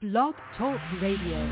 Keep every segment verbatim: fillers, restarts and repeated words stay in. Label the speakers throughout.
Speaker 1: Blog Talk Radio.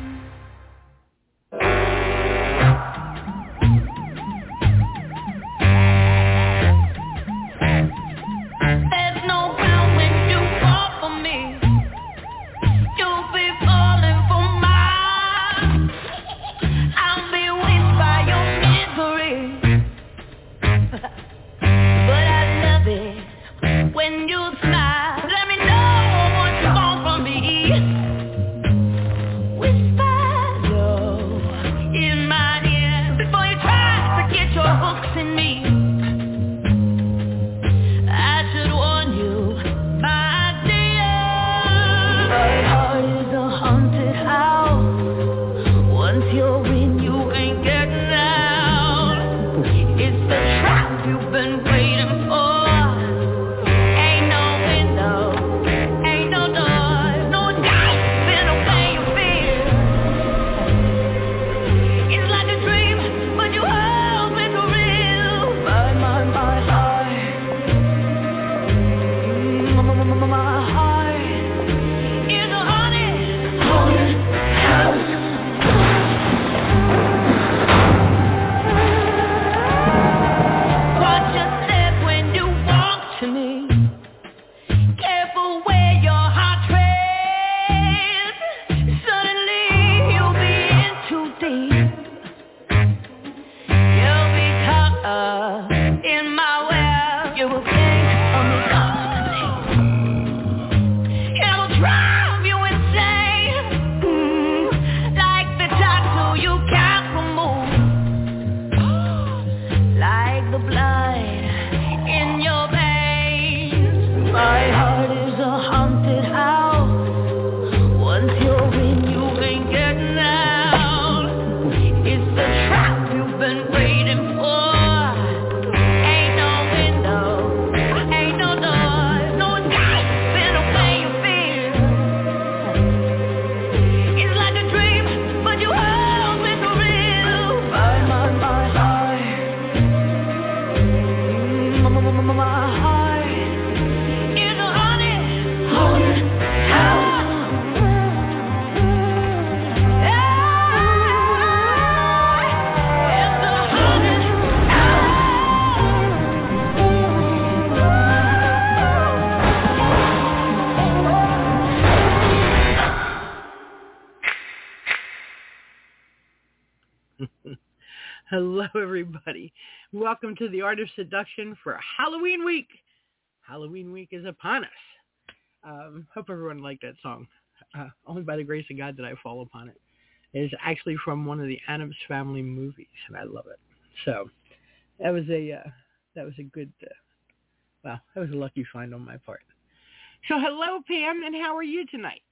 Speaker 2: Hello, everybody. Welcome to the Art of Seduction for Halloween week. Halloween week is upon us. Um, hope everyone liked that song. Uh, only by the grace of God did I fall upon it. It is actually from one of the Addams Family movies, and I love it. So that was a uh, that was a good. Uh, well, that was a lucky find on my part. So hello, Pam, and how are you tonight?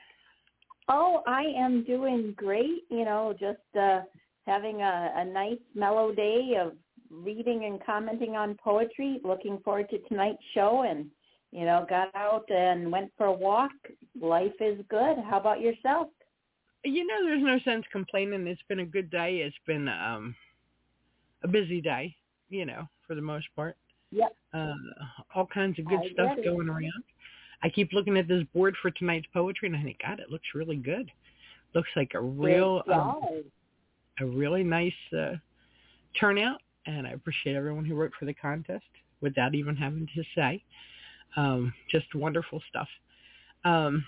Speaker 3: Oh, I am doing great. You know, just. Uh, having a, a nice mellow day of reading and commenting on poetry, looking forward to tonight's show, and, you know, got out and went for a walk. Life is good. How about yourself?
Speaker 2: You know, there's no sense complaining. It's been a good day. It's been um, a busy day, you know, for the most part.
Speaker 3: Yep.
Speaker 2: Uh, all kinds of good
Speaker 3: I
Speaker 2: stuff going around. I keep looking at this board for tonight's poetry, and I think, God, it looks really good. Looks like a real... Um, a really nice uh, turnout, and I appreciate everyone who wrote for the contest without even having to say. Um, just wonderful stuff. Um,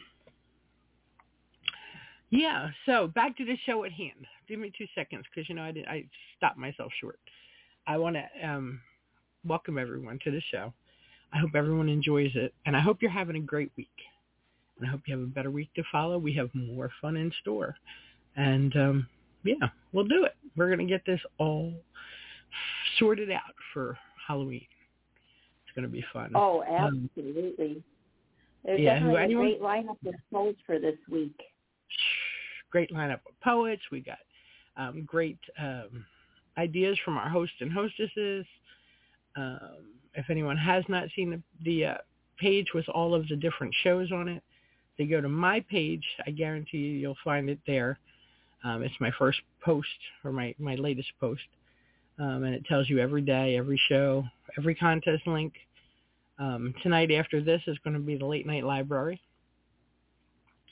Speaker 2: yeah, so back to the show at hand. Give me two seconds because, you know, I, did, I stopped myself short. I want to um, welcome everyone to the show. I hope everyone enjoys it, and I hope you're having a great week. And I hope you have a better week to follow. We have more fun in store. And, um, yeah, we'll do it. We're going to get this all sorted out for Halloween. It's going to be fun.
Speaker 3: Oh, absolutely. Um, There's
Speaker 2: yeah,
Speaker 3: definitely
Speaker 2: anyone?
Speaker 3: a great lineup of poets for this week.
Speaker 2: Great lineup of poets. We got um, great um, ideas from our hosts and hostesses. Um, if anyone has not seen the, the uh, page with all of the different shows on it, they go to my page. I guarantee you you'll find it there. Um, it's my first post, or my, my latest post, um, and it tells you every day, every show, every contest link. Um, tonight after this is going to be the Late Night Library.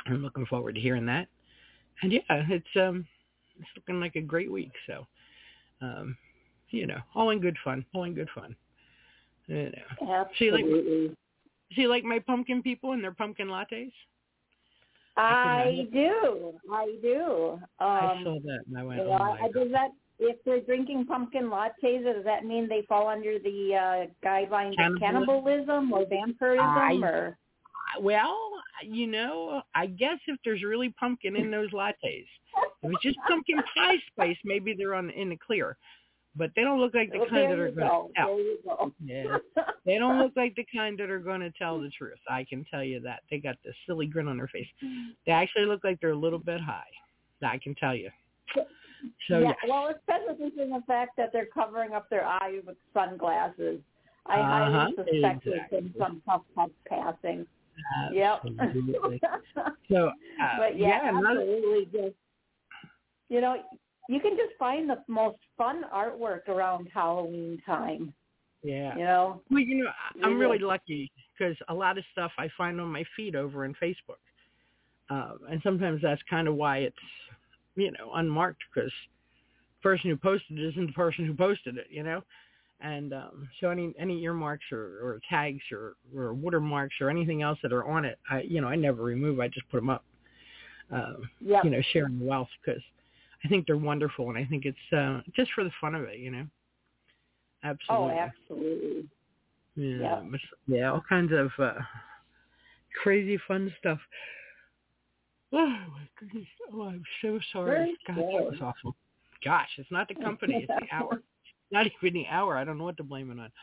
Speaker 2: I'm looking forward to hearing that. And yeah, it's um, it's looking like a great week. So, um, you know, all in good fun, all in good fun. You know. See, like, see, like my pumpkin people and their pumpkin lattes.
Speaker 3: I, I do, I do. Um,
Speaker 2: I saw that and I went,
Speaker 3: you know,
Speaker 2: oh my
Speaker 3: I,
Speaker 2: God.
Speaker 3: Does that, if they're drinking pumpkin lattes, does that mean they fall under the uh, guidelines
Speaker 2: Cannibal-
Speaker 3: of cannibalism or vampirism?
Speaker 2: I,
Speaker 3: or
Speaker 2: well, you know, I guess if there's really pumpkin in those lattes, if it's just pumpkin pie spice, maybe they're on in the clear. But they don't look like the
Speaker 3: well,
Speaker 2: kind that
Speaker 3: there
Speaker 2: are
Speaker 3: you
Speaker 2: going
Speaker 3: go.
Speaker 2: to tell.
Speaker 3: There you go.
Speaker 2: Yeah, they don't look like the kind that are going to tell the truth. I can tell you that. They got this silly grin on their face. They actually look like they're a little bit high. I can tell you. So
Speaker 3: yeah,
Speaker 2: yes.
Speaker 3: well, especially in the fact that they're covering up their eyes with sunglasses. I
Speaker 2: uh-huh.
Speaker 3: highly suspect
Speaker 2: exactly.
Speaker 3: there's been some tough puff passing.
Speaker 2: Absolutely.
Speaker 3: Yep.
Speaker 2: so, uh,
Speaker 3: but yeah,
Speaker 2: yeah
Speaker 3: absolutely. Just, you know, you can just find the most fun artwork around Halloween time.
Speaker 2: Yeah.
Speaker 3: You know?
Speaker 2: Well, you know, I'm
Speaker 3: yeah.
Speaker 2: really lucky because a lot of stuff I find on my feed over in Facebook. Uh, and sometimes that's kind of why it's, you know, unmarked because the person who posted it isn't the person who posted it, you know? And um, so any any earmarks or, or tags or, or watermarks or anything else that are on it, I you know, I never remove. I just put them up, um,
Speaker 3: yep.
Speaker 2: you know, sharing the wealth because I think they're wonderful. And I think it's uh, just for the fun of it, you know? Absolutely.
Speaker 3: Oh, absolutely.
Speaker 2: Yeah,
Speaker 3: Yep.
Speaker 2: yeah, all kinds of uh, crazy fun stuff. Oh, my goodness. Oh, I'm so sorry. God, that was awful. Gosh, it's not the company. It's the hour. Not even the hour. I don't know what to blame it on.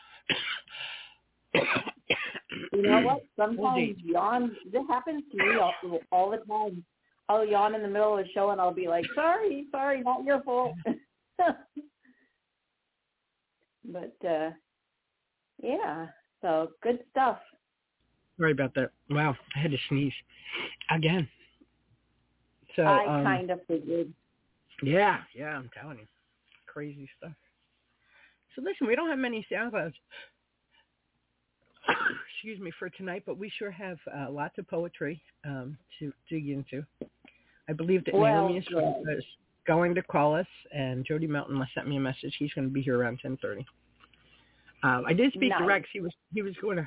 Speaker 3: You know what? Sometimes yawn. This happens to me all, all the time. I'll yawn in the middle of the show and I'll be like, sorry, sorry, not your fault. But, uh, yeah, so good stuff.
Speaker 2: Sorry about that. Wow, I had to sneeze again. So
Speaker 3: I
Speaker 2: um,
Speaker 3: kind of figured.
Speaker 2: Yeah, yeah, I'm telling you. Crazy stuff. So listen, we don't have many SoundClouds, excuse me, for tonight, but we sure have uh, lots of poetry um, to dig into. I believe that
Speaker 3: well,
Speaker 2: Naomi is
Speaker 3: good.
Speaker 2: going to call us, and Jody Melton sent me a message. He's going to be here around ten thirty. Um, I did speak
Speaker 3: nice.
Speaker 2: to Rex. He was he was going to.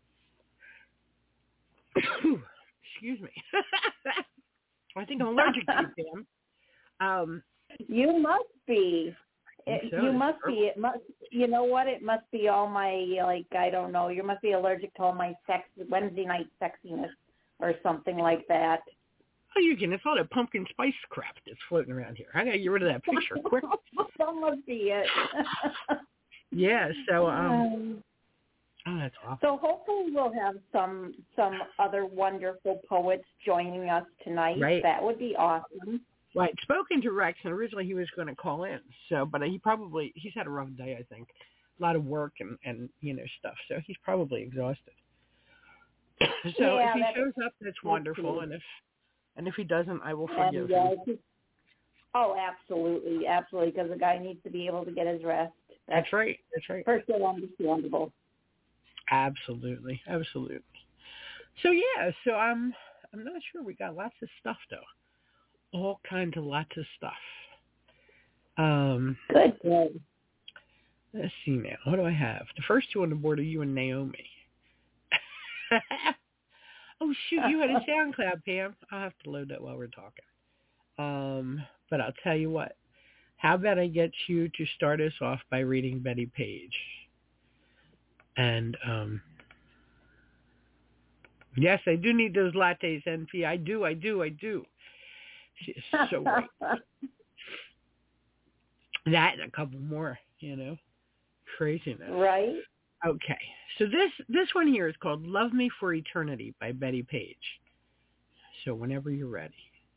Speaker 2: Excuse me. I think I'm allergic to you, Pam. Um,
Speaker 3: you must be. It,
Speaker 2: so.
Speaker 3: You must be. It must. You know what? It must be all my like. I don't know. You must be allergic to all my sex Wednesday night sexiness or something like that.
Speaker 2: Oh, you can. It's all that pumpkin spice crap that's floating around here. I got to get rid of that picture quick.
Speaker 3: That must be it.
Speaker 2: Yeah. So, um, oh, that's awful.
Speaker 3: So hopefully we'll have some some other wonderful poets joining us tonight.
Speaker 2: Right.
Speaker 3: That would be awesome.
Speaker 2: Well, I'd spoken to Rex, and originally he was going to call in. So, but he probably he's had a rough day. I think a lot of work and and you know stuff. So he's probably exhausted. So
Speaker 3: yeah,
Speaker 2: if he
Speaker 3: that's,
Speaker 2: shows up, that's wonderful.
Speaker 3: true.
Speaker 2: And if and if he doesn't, I will forgive
Speaker 3: and, uh,
Speaker 2: him.
Speaker 3: Oh, absolutely, absolutely, because the guy needs to be able to get his rest. That's,
Speaker 2: That's right. That's right.
Speaker 3: Perfectly understandable.
Speaker 2: Absolutely, absolutely. So yeah, so I'm I'm not sure. We got lots of stuff though, all kinds of lots of stuff. Um,
Speaker 3: good, good.
Speaker 2: Let's see now. What do I have? The first two on the board are you and Naomi. Oh shoot, you had a SoundCloud, Pam. I'll have to load that while we're talking. Um, but I'll tell you what. How about I get you to start us off by reading Betty Page? And um, yes, I do need those lattes, N P. I do, I do, I do. She is so right. That and a couple more, you know. Craziness.
Speaker 3: Right.
Speaker 2: Okay. So this this one here is called Love Me for Eternity by Betty Page. So whenever you're ready.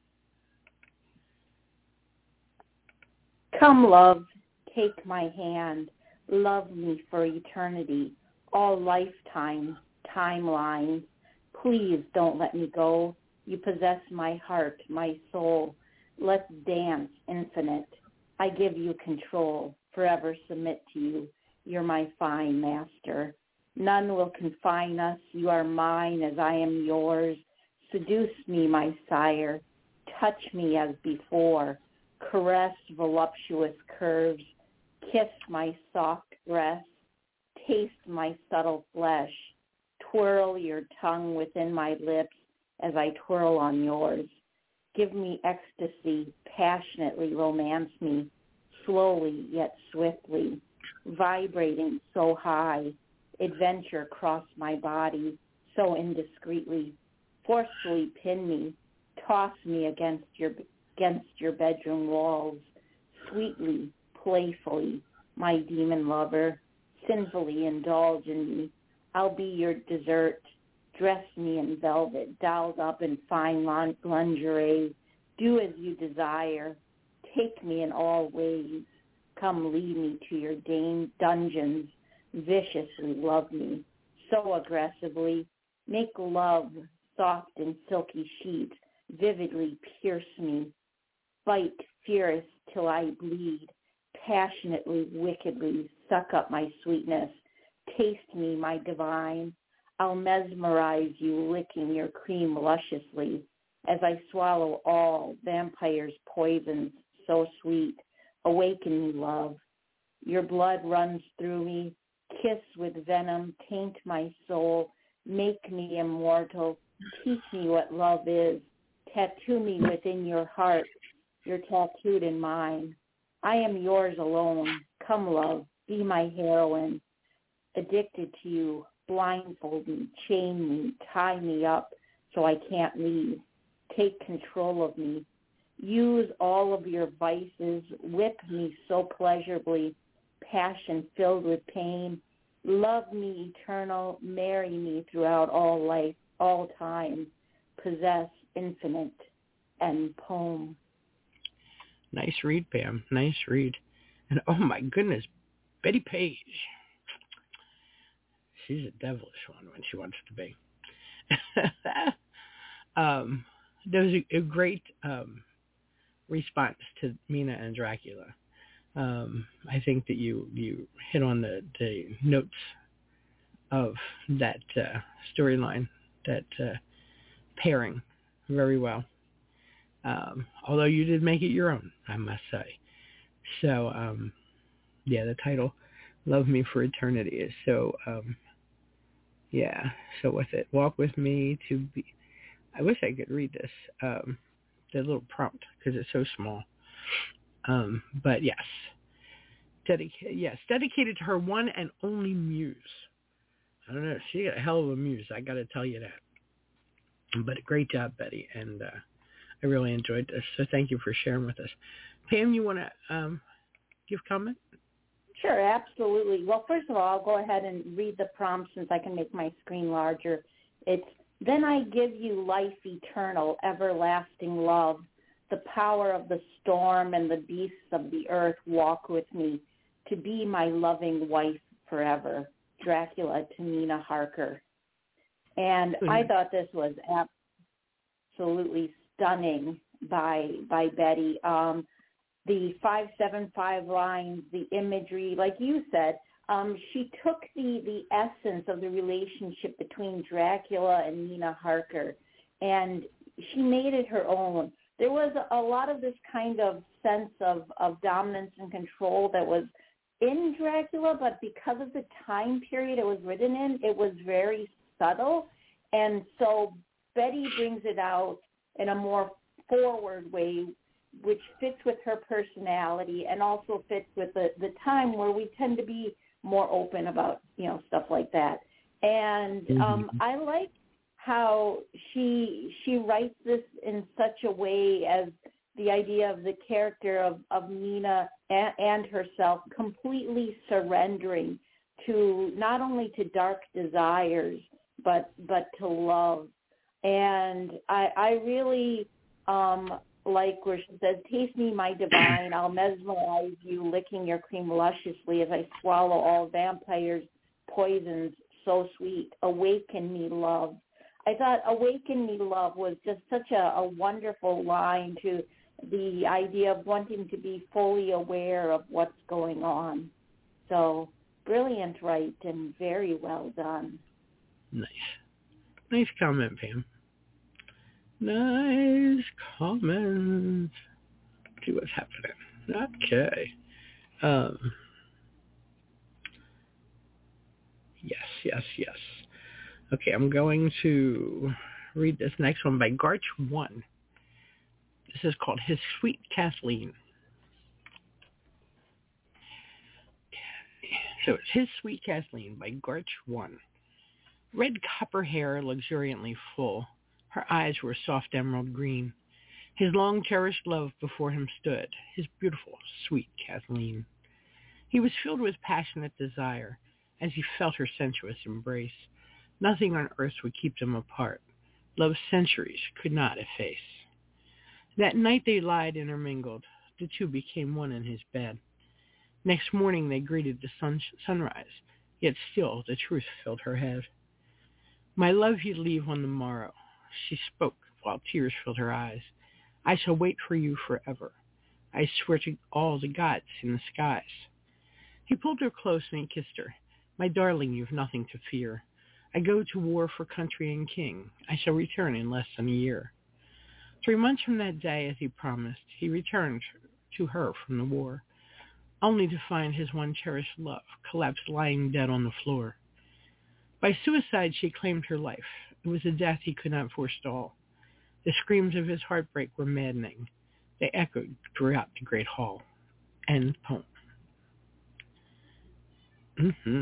Speaker 3: Come, love, take my hand. Love me for eternity. All lifetimes, timelines. Please don't let me go. You possess my heart, my soul. Let's dance, infinite. I give you control. Forever submit to you. You're my fine master. None will confine us. You are mine as I am yours. Seduce me, my sire. Touch me as before. Caress voluptuous curves. Kiss my soft breast. Taste my subtle flesh. Twirl your tongue within my lips as I twirl on yours. Give me ecstasy, passionately romance me, slowly yet swiftly, vibrating so high. Adventure cross my body so indiscreetly. Forcefully pin me, toss me against your against your bedroom walls. Sweetly, playfully, my demon lover, sinfully indulge in me. I'll be your dessert. Dress me in velvet, dolled up in fine lingerie. Do as you desire. Take me in all ways. Come lead me to your dame dungeons. Viciously love me, so aggressively. Make love soft and silky sheets. Vividly pierce me. Fight fierce till I bleed. Passionately, wickedly suck up my sweetness. Taste me, my divine. I'll mesmerize you, licking your cream lusciously as I swallow all vampire's poisons so sweet. Awaken me, love. Your blood runs through me. Kiss with venom, taint my soul. Make me immortal. Teach me what love is. Tattoo me within your heart. You're tattooed in mine. I am yours alone. Come, love, be my heroine. Addicted to you, blindfold me, chain me, tie me up so I can't leave. Take control of me. Use all of your vices. Whip me so pleasurably, passion filled with pain. Love me eternal. Marry me throughout all life, all time. Possess infinite and poem.
Speaker 2: Nice read, Pam. Nice read. And oh my goodness, Betty Page. She's a devilish one when she wants to be. um, there was a, a great um, response to Mina and Dracula. Um, I think that you, you hit on the, the notes of that uh, storyline, that uh, pairing very well. Um, although you did make it your own, I must say. So, um, yeah, the title, Love Me for Eternity, is so, um, yeah, so with it. Walk with me to be, I wish I could read this, um, the little prompt, because it's so small. Um, but yes, dedica- yes, dedicated to her one and only muse. I don't know, she got a hell of a muse, I got to tell you that. But a great job, Betty, and uh, I really enjoyed this, so thank you for sharing with us. Pam, you want to um, give comment?
Speaker 3: Sure, absolutely. Well, first of all, I'll go ahead and read the prompt since I can make my screen larger. It's, then I give you life eternal, everlasting love. The power of the storm and the beasts of the earth walk with me to be my loving wife forever. Dracula to Nina Harker. And mm-hmm. I thought this was absolutely stunning by by Betty. Um, the five seven five lines, the imagery, like you said, um, she took the, the essence of the relationship between Dracula and Nina Harker, and she made it her own. There was a, a lot of this kind of sense of, of dominance and control that was in Dracula, but because of the time period it was written in, it was very subtle. And so Betty brings it out in a more forward way, which fits with her personality and also fits with the, the time where we tend to be more open about, you know, stuff like that. And mm-hmm. um, I like how she she writes this in such a way as the idea of the character of, of Nina and, and herself completely surrendering to not only to dark desires, but but to love. And I, I really um, like where she says, taste me, my divine, I'll mesmerize you, licking your cream lusciously as I swallow all vampires' poisons so sweet. Awaken me, love. I thought awaken me, love was just such a, a wonderful line to the idea of wanting to be fully aware of what's going on. So brilliant, right, and very well done.
Speaker 2: Nice. Nice comment, Pam. Nice comments. See what's happening. Okay. Um, yes, yes, yes. Okay, I'm going to read this next one by Garch One. This is called His Sweet Kathleen. So it's His Sweet Kathleen by Garch One. Red copper hair luxuriantly full. Her eyes were soft emerald green. His long cherished love before him stood, his beautiful, sweet Kathleen. He was filled with passionate desire as he felt her sensuous embrace. Nothing on earth would keep them apart. Love's centuries could not efface. That night they lied intermingled. The two became one in his bed. Next morning they greeted the sun- sunrise, yet still the truth filled her head. My love you leave on the morrow, she spoke while tears filled her eyes. I shall wait for you forever. I swear to all the gods in the skies. He pulled her close and he kissed her. My darling, you've nothing to fear. I go to war for country and king. I shall return in less than a year. Three months from that day, as he promised, he returned to her from the war, only to find his one cherished love collapsed lying dead on the floor. By suicide, she claimed her life. It was a death he could not forestall. The screams of his heartbreak were maddening. They echoed throughout the great hall. End poem. Mm-hmm.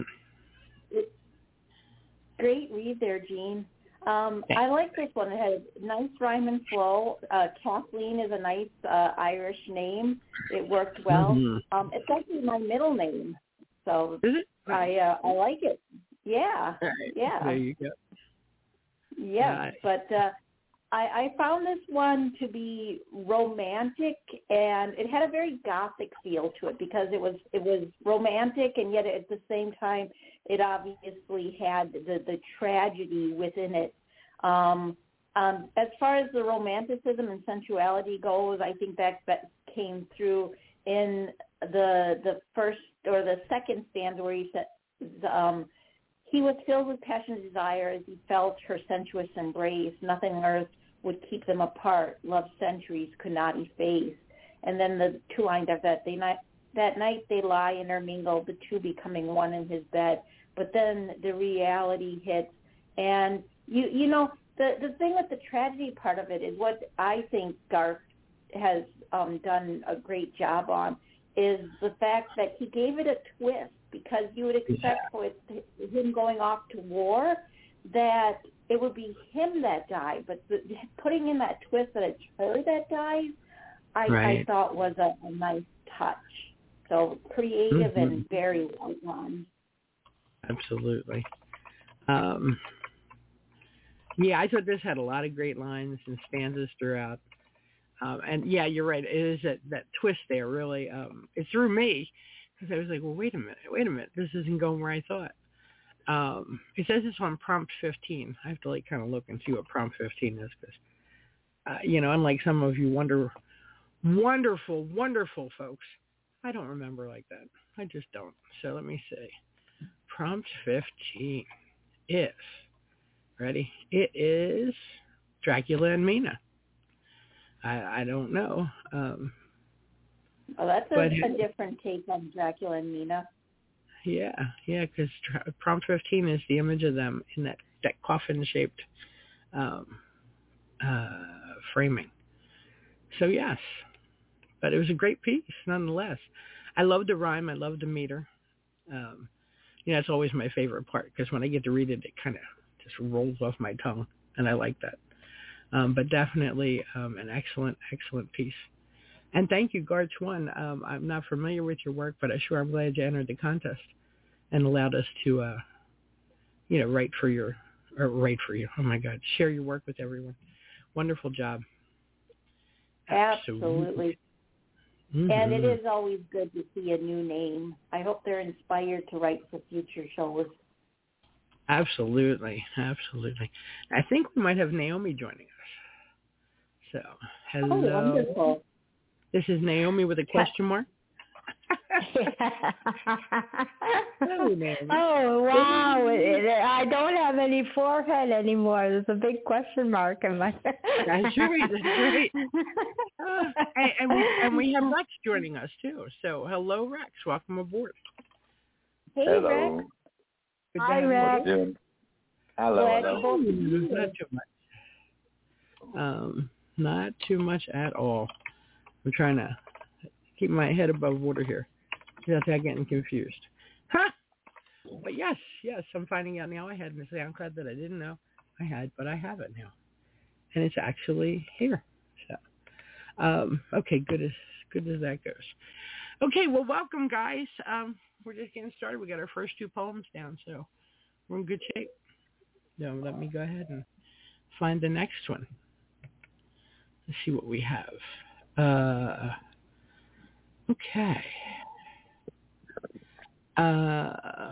Speaker 3: Great read there, Jean. Um, I like this one. It has nice rhyme and flow. Uh, Kathleen is a nice uh, Irish name. It worked well. Mm-hmm. Um, it's actually my middle name, so
Speaker 2: is it?
Speaker 3: I uh, I like it. Yeah,
Speaker 2: right.
Speaker 3: yeah.
Speaker 2: There you go.
Speaker 3: Yeah,
Speaker 2: right.
Speaker 3: but uh, I, I found this one to be romantic, and it had a very gothic feel to it because it was it was romantic, and yet at the same time, it obviously had the, the tragedy within it. Um, um, as far as the romanticism and sensuality goes, I think that, that came through in the the first or the second stanza where he said, um, he was filled with passionate desire as he felt her sensuous embrace. Nothing on earth would keep them apart. Love's centuries could not efface. And then the two lines after that, they not, that night they lie intermingled, the two becoming one in his bed. But then the reality hits. And, you you know, the, the thing with the tragedy part of it is what I think Garth has um, done a great job on is the fact that he gave it a twist, because you would expect yeah. with him going off to war that it would be him that died. But the, putting in that twist that it's her that dies, I, right. I thought was a, a nice touch. So creative mm-hmm. and very well done.
Speaker 2: Absolutely. Um, yeah, I thought this had a lot of great lines and stanzas throughout. Um, and, yeah, you're right. It is that, that twist there, really. Um, it threw me because I was like, well, wait a minute. Wait a minute. This isn't going where I thought. Um, it says it's on prompt fifteen. I have to, like, kind of look and see what prompt fifteen is because, uh, you know, unlike some of you wonder, wonderful, wonderful folks, I don't remember like that. I just don't. So let me see. Prompt fifteen is, ready? It is Dracula and Mina. I, I don't know. Um,
Speaker 3: oh, that's a, a different take on Dracula and Mina.
Speaker 2: Yeah, yeah, because tra- prompt fifteen is the image of them in that, that coffin-shaped um, uh, framing. So, yes, but it was a great piece, nonetheless. I love the rhyme. I love the meter. Um, you know, it's always my favorite part because when I get to read it, it kind of just rolls off my tongue, and I like that. Um, but definitely um, an excellent, excellent piece. And thank you, Garch One. Um, I'm not familiar with your work, but I sure am glad you entered the contest and allowed us to, uh, you know, write for your, or write for you. Oh my God, share your work with everyone. Wonderful job.
Speaker 3: Absolutely. Absolutely. Mm-hmm. And it is always good to see a new name. I hope they're inspired to write for future shows.
Speaker 2: Absolutely, absolutely. I think we might have Naomi joining us. So, hello.
Speaker 3: Oh, wonderful.
Speaker 2: This is Naomi with a question mark. Oh, man.
Speaker 4: Oh, wow. It, it, I don't have any forehead anymore. There's a big question mark in my
Speaker 2: That's right. That's right. Uh, and, and, we, and we have Rex joining us, too. So, hello, Rex. Welcome aboard.
Speaker 3: Hey,
Speaker 5: Hello.
Speaker 3: Rex.
Speaker 2: Good
Speaker 4: Hi,
Speaker 2: to have
Speaker 4: Rex.
Speaker 2: you.
Speaker 5: Doing? Hello,
Speaker 3: Glad
Speaker 5: hello.
Speaker 3: you both
Speaker 2: Not too much. Um, not too much at all. I'm trying to keep my head above water here without getting confused. Huh? But yes, yes, I'm finding out now I had a SoundCloud that I didn't know I had, but I have it now. And it's actually here. So, um, okay, good as good as that goes. Okay, well, welcome, guys. Um, we're just getting started. We got our first two poems down, so we're in good shape. So let me go ahead and find the next one. Let's see what we have. Uh, okay. Uh,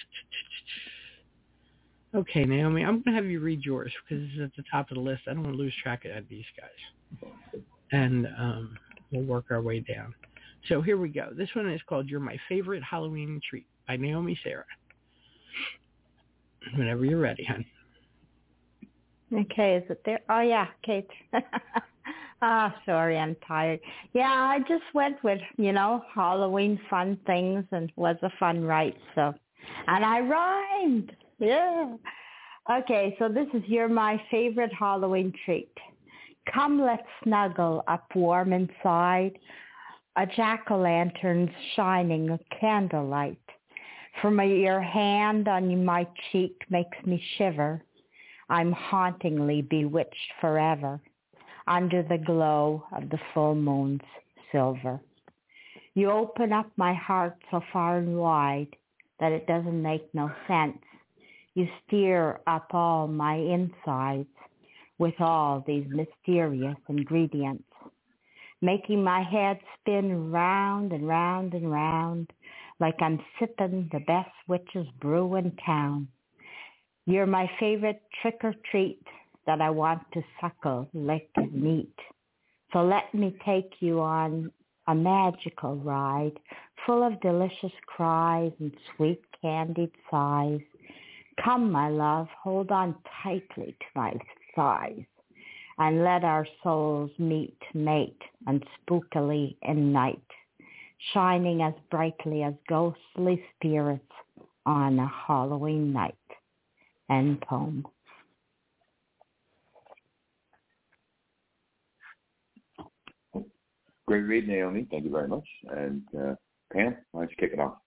Speaker 2: okay, Naomi, I'm going to have you read yours because it's at the top of the list. I don't want to lose track of these guys. And um, we'll work our way down. So here we go. This one is called You're My Favorite Halloween Treat by Naomi Sarah. Whenever you're ready, hon.
Speaker 4: Okay, is it there? Oh, yeah, Kate. Ah, sorry, I'm tired. Yeah, I just went with, you know, Halloween fun things and was a fun write, so. And I rhymed. Yeah. Okay, so this is You're My Favorite Halloween Treat. Come, let's snuggle up warm inside. A jack-o'-lantern's shining a candlelight. From your hand on my cheek makes me shiver. I'm hauntingly bewitched forever under the glow of the full moon's silver. You open up my heart so far and wide that it doesn't make no sense. You stir up all my insides with all these mysterious ingredients, making my head spin round and round and round like I'm sipping the best witch's brew in town. You're my favorite trick-or-treat that I want to suckle, lick, and eat. So let me take you on a magical ride full of delicious cries and sweet candied sighs. Come, my love, hold on tightly to my thighs and let our souls meet, mate, and spookily in night, shining as brightly as ghostly spirits on a Halloween night. End poem.
Speaker 5: Great read, Naomi. Thank you very much. And uh, Pam, why don't you kick it off?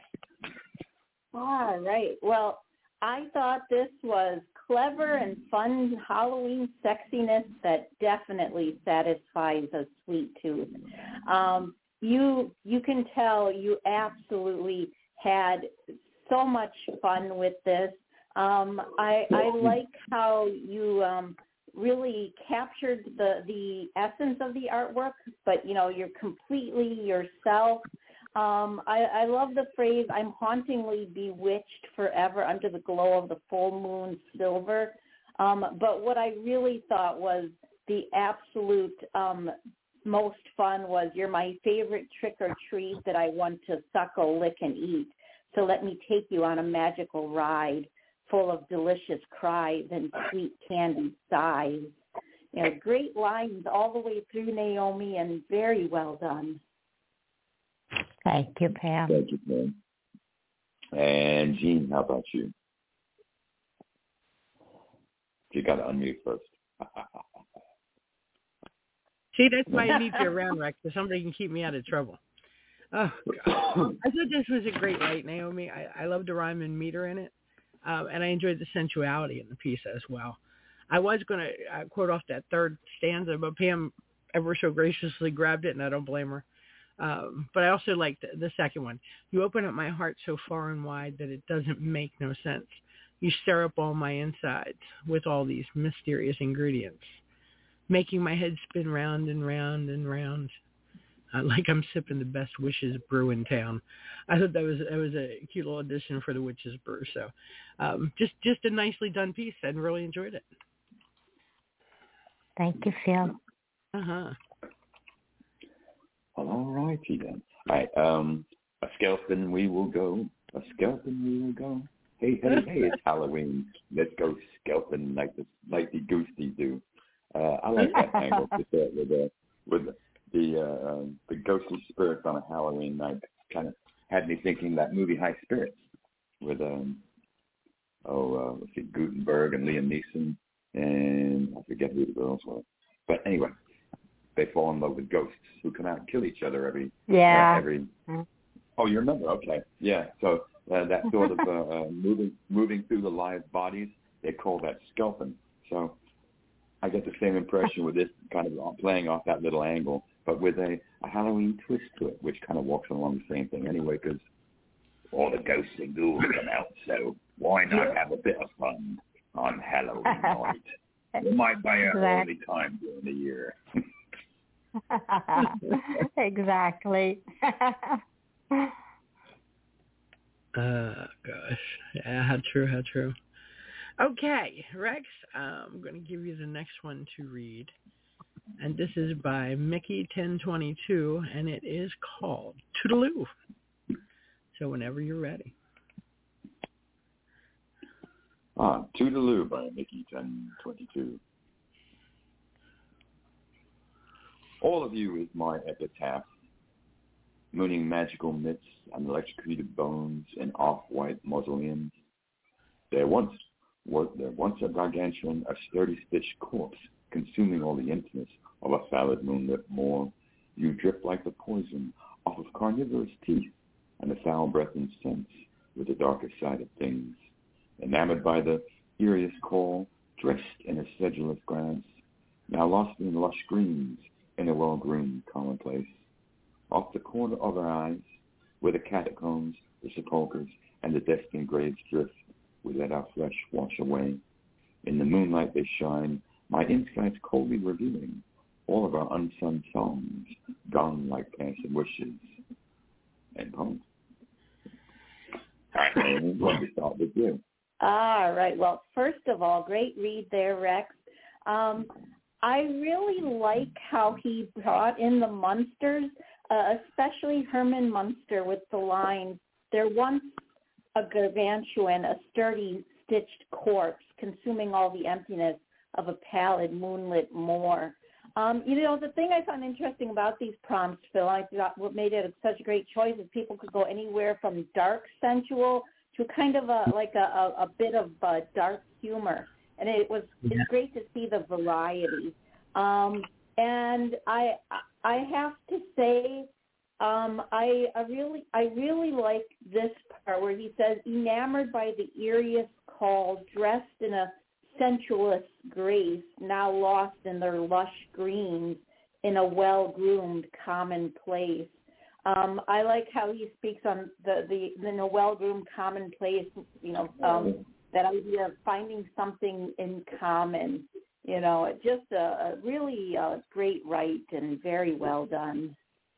Speaker 3: All right. Well, I thought this was clever and fun Halloween sexiness that definitely satisfies a sweet tooth. Um, you you can tell you absolutely had so much fun with this. Um, I, I like how you um, really captured the, the essence of the artwork, but, you know, you're completely yourself. Um, I, I love the phrase, I'm hauntingly bewitched forever under the glow of the full moon silver. Um, but what I really thought was the absolute um, most fun was you're my favorite trick or treat that I want to suckle, lick, and eat. So let me take you on a magical ride full of delicious cries and sweet candy sighs. You know, great lines all the way through, Naomi, and very well done.
Speaker 4: Thank you, Pam.
Speaker 5: Thank you, Pam. And Jean, how about you? You got to unmute first.
Speaker 2: See, that's why I need you around, Rex, so somebody can keep me out of trouble. Oh, God. I thought this was a great write, Naomi. I, I love the rhyme and meter in it, um, and I enjoyed the sensuality in the piece as well. I was going to uh, quote off that third stanza, but Pam ever so graciously grabbed it, and I don't blame her. Um, but I also liked the, the second one. You open up my heart so far and wide that it doesn't make no sense. You stir up all my insides with all these mysterious ingredients, making my head spin round and round and round. Uh, like I'm sipping the best witch's brew in town. I thought that was that was a cute little addition for the witch's brew. So, um, just just a nicely done piece. I really enjoyed it.
Speaker 4: Thank you, Phil.
Speaker 2: Uh huh.
Speaker 5: Well, all righty then. All right. Um, A scalping we will go, a scalping we will go. Hey, hey, hey, it's Halloween. Let's go scalping like the like the ghosties do. Uh, I like that angle with the with the with the the, uh, um, the ghostly spirits on a Halloween night. Kind of had me thinking that movie High Spirits with um oh uh, let's see Gutenberg and Liam Neeson and I forget who the girls were. But anyway, they fall in love with ghosts who come out and kill each other every
Speaker 4: Yeah.
Speaker 5: uh, every. Oh, you remember? Okay, yeah. So uh, that sort of uh, uh, moving moving through the live bodies, they call that scalping. So I get the same impression with this kind of playing off that little angle, but with a, a Halloween twist to it, which kind of walks along the same thing anyway, because all the ghosts and ghouls come out, so why not have a bit of fun on Halloween night? It might buy a early time during the year.
Speaker 4: Exactly.
Speaker 2: Uh, gosh. Yeah, how true, how true. Okay, Rex, uh, I'm going to give you the next one to read. And this is by Mickey ten twenty-two, and it is called Toodaloo. So whenever you're ready.
Speaker 5: Ah, Toodaloo by Mickey ten twenty-two. All of you is my epitaph, mooning magical myths and electrocuted bones in off-white mausoleums. There once was there once a gargantuan, a sturdy-stitched corpse, consuming all the emptiness of a pallid moonlit moor. You drip like the poison off of carnivorous teeth and the foul breath and scents with the darker side of things. Enamored by the eeriest call, dressed in a sedulous glance, now lost in lush greens in a well-groomed commonplace. Off the corner of our eyes, where the catacombs, the sepulchres, and the destined graves drift, we let our flesh wash away. In the moonlight they shine, my insights coldly revealing all of our unsung songs, gone like passing wishes. End poem. All right, man, let me start with you.
Speaker 3: All right. Well, first of all, great read there, Rex. Um, I really like how he brought in the Munsters, uh, especially Herman Munster with the line, "There once a gargantuan, a sturdy stitched corpse, consuming all the emptiness of a pallid moonlit moor." Um, you know, the thing I found interesting about these prompts, Phil, I thought what made it such a great choice is people could go anywhere from dark sensual to kind of a like a, a, a bit of uh, dark humor. And it was yeah. It's great to see the variety. Um, and I I have to say, um, I, I really I really like this part where he says, enamored by the eeriest call, dressed in a sensuous grace, now lost in their lush greens, in a well-groomed commonplace. Um, I like how he speaks on the, the in a well-groomed commonplace, you know, um, that idea of finding something in common. You know, just a, a really uh, great write and very well done.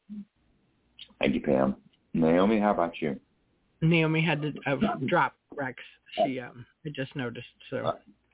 Speaker 5: Thank you, Pam. Naomi, how about you?
Speaker 2: Naomi had to uh, drop Rex. She, um, I just noticed, so.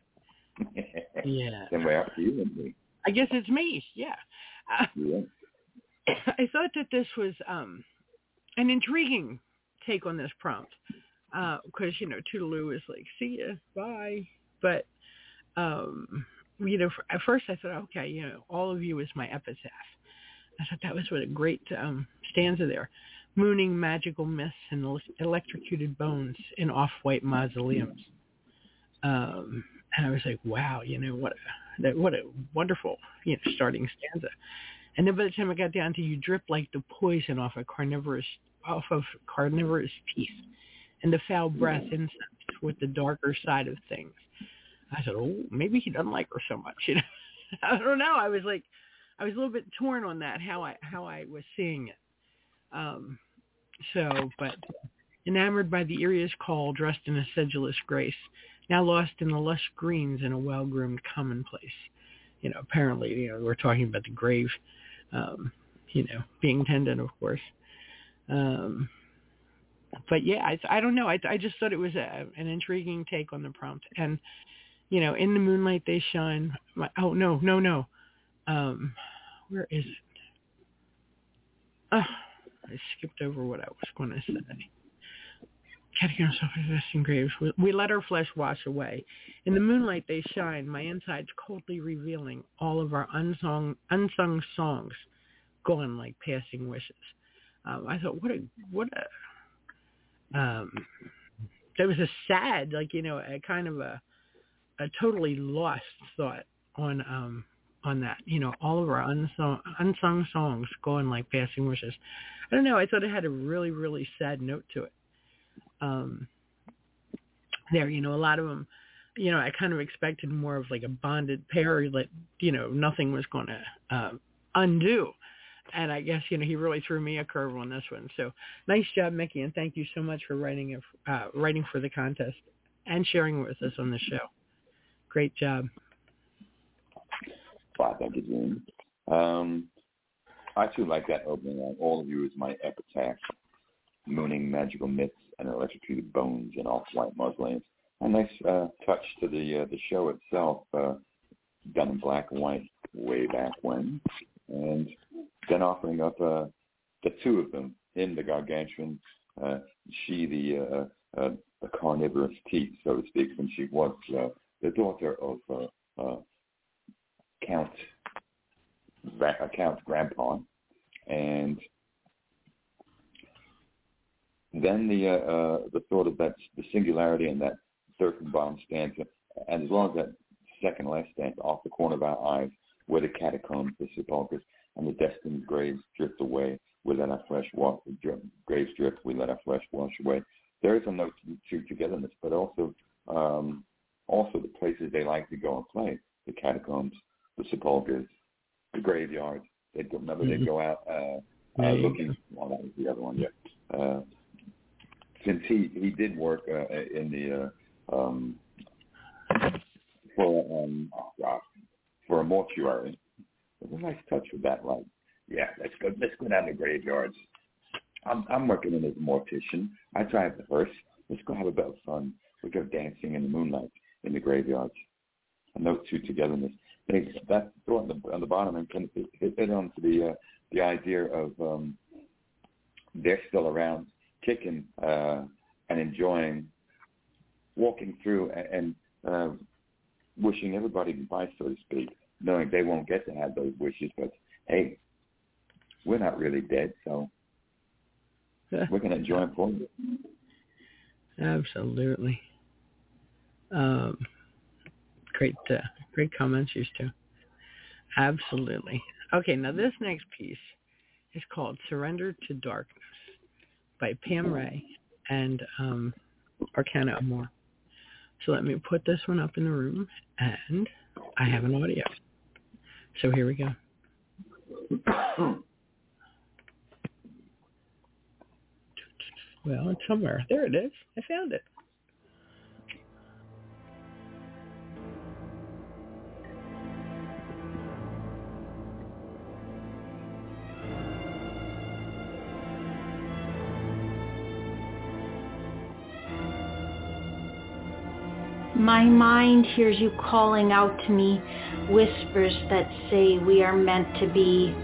Speaker 2: Yeah.
Speaker 5: Then we're up to you, isn't we?
Speaker 2: I guess it's me, yeah. Uh,
Speaker 5: yeah.
Speaker 2: I thought that this was um, an intriguing take on this prompt because, uh, you know, Toodaloo is like, see ya, bye. But, um, you know, at first I thought, okay, you know, all of you is my epitaph. I thought that was what a great um, stanza there. Mooning magical myths and electrocuted bones in off-white mausoleums. Um, and I was like, wow, you know, what a, that, what a wonderful, you know, starting stanza. And then by the time I got down to you drip like the poison off a carnivorous, off of carnivorous teeth and the foul breath incense with the darker side of things. I said, oh, maybe he doesn't like her so much. You know, I don't know. I was like, I was a little bit torn on that, how I, how I was seeing it. Um, so, but enamored by the eeriest call, dressed in a sedulous grace, now lost in the lush greens in a well-groomed commonplace. You know, apparently, you know, we're talking about the grave, um, you know, being tended, of course. Um, but yeah, I, I don't know. I, I just thought it was a, an intriguing take on the prompt. And, you know, in the moonlight they shine. My, oh, no, no, no. Um, where is it? Uh, I skipped over what I was going to say. Catacombs of existing graves. We let our flesh wash away. In the moonlight they shine, my insides coldly revealing all of our unsung, unsung songs, gone like passing wishes. Um, I thought, what a, what a, um, that was a sad, like, you know, a kind of a, a totally lost thought on, um, on that, you know, all of our unsung, unsung songs going like passing wishes. I don't know. I thought it had a really, really sad note to it. Um, there, you know, a lot of them, you know, I kind of expected more of like a bonded pair that, you know, nothing was going to uh, undo. And I guess, you know, he really threw me a curve on this one. So nice job, Mickey, and thank you so much for writing it, uh, writing for the contest and sharing with us on the show. Great job.
Speaker 5: Wow, thank you, June. Um, I too like that opening line. All of you is my epitaph, mooning magical myths and electrocuted bones in off-white muslins. A nice uh, touch to the uh, the show itself, uh, done in black and white way back when, and then offering up uh, the two of them in the gargantuan. Uh, she, the uh, uh, the carnivorous teeth, so to speak, when she was uh, the daughter of uh, uh, Count uh, Count Grandpa, and then the uh, uh, the thought of that the singularity and that Birkenbaum stanza, and as well as that second last stanza, off the corner of our eyes, where the catacombs, the sepulchres, and the destined graves drift away, we let our flesh wash. Graves drift, we let our flesh wash away. There is a note to togetherness, but also um, also the places they like to go and play: the catacombs, the sepulchres, the graveyards. They'd go, remember they'd go out uh, uh, looking. Well, that was the other one. Yeah. Uh, since he he did work uh, in the uh, um, for um oh God, for a mortuary, there's a nice touch with that. Like, yeah, let's go let's go down to graveyards. I'm I'm working in as a mortician. I drive the hearse. Let's go have a bit of fun. We go dancing in the moonlight in the graveyards. And those two togetherness. They, that thought on the, on the bottom and can hit, hit on to the uh, the idea of um, they're still around, kicking uh, and enjoying, walking through and, and uh, wishing everybody goodbye, so to speak, knowing they won't get to have those wishes. But hey, we're not really dead, so we're going to enjoy them for you.
Speaker 2: Absolutely. Um, great, uh, great comments, you two. Absolutely. Okay, now this next piece is called "Surrender to Darkness" by Pam Ray and um, Arcana Amor. So let me put this one up in the room, and I have an audio. So here we go. Well, it's somewhere. There it is. I found it.
Speaker 6: My mind hears you calling out to me, whispers that say we are meant to be.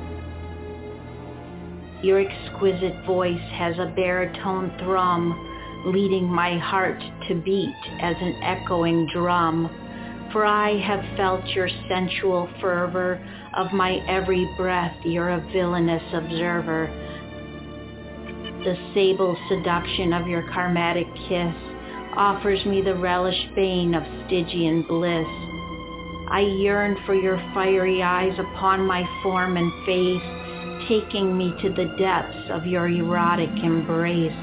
Speaker 6: Your exquisite voice has a baritone thrum, leading my heart to beat as an echoing drum. For I have felt your sensual fervor, of my every breath you're a villainous observer. The sable seduction of your karmatic kiss offers me the relish bane of Stygian bliss. I yearn for your fiery eyes upon my form and face, taking me to the depths of your erotic embrace.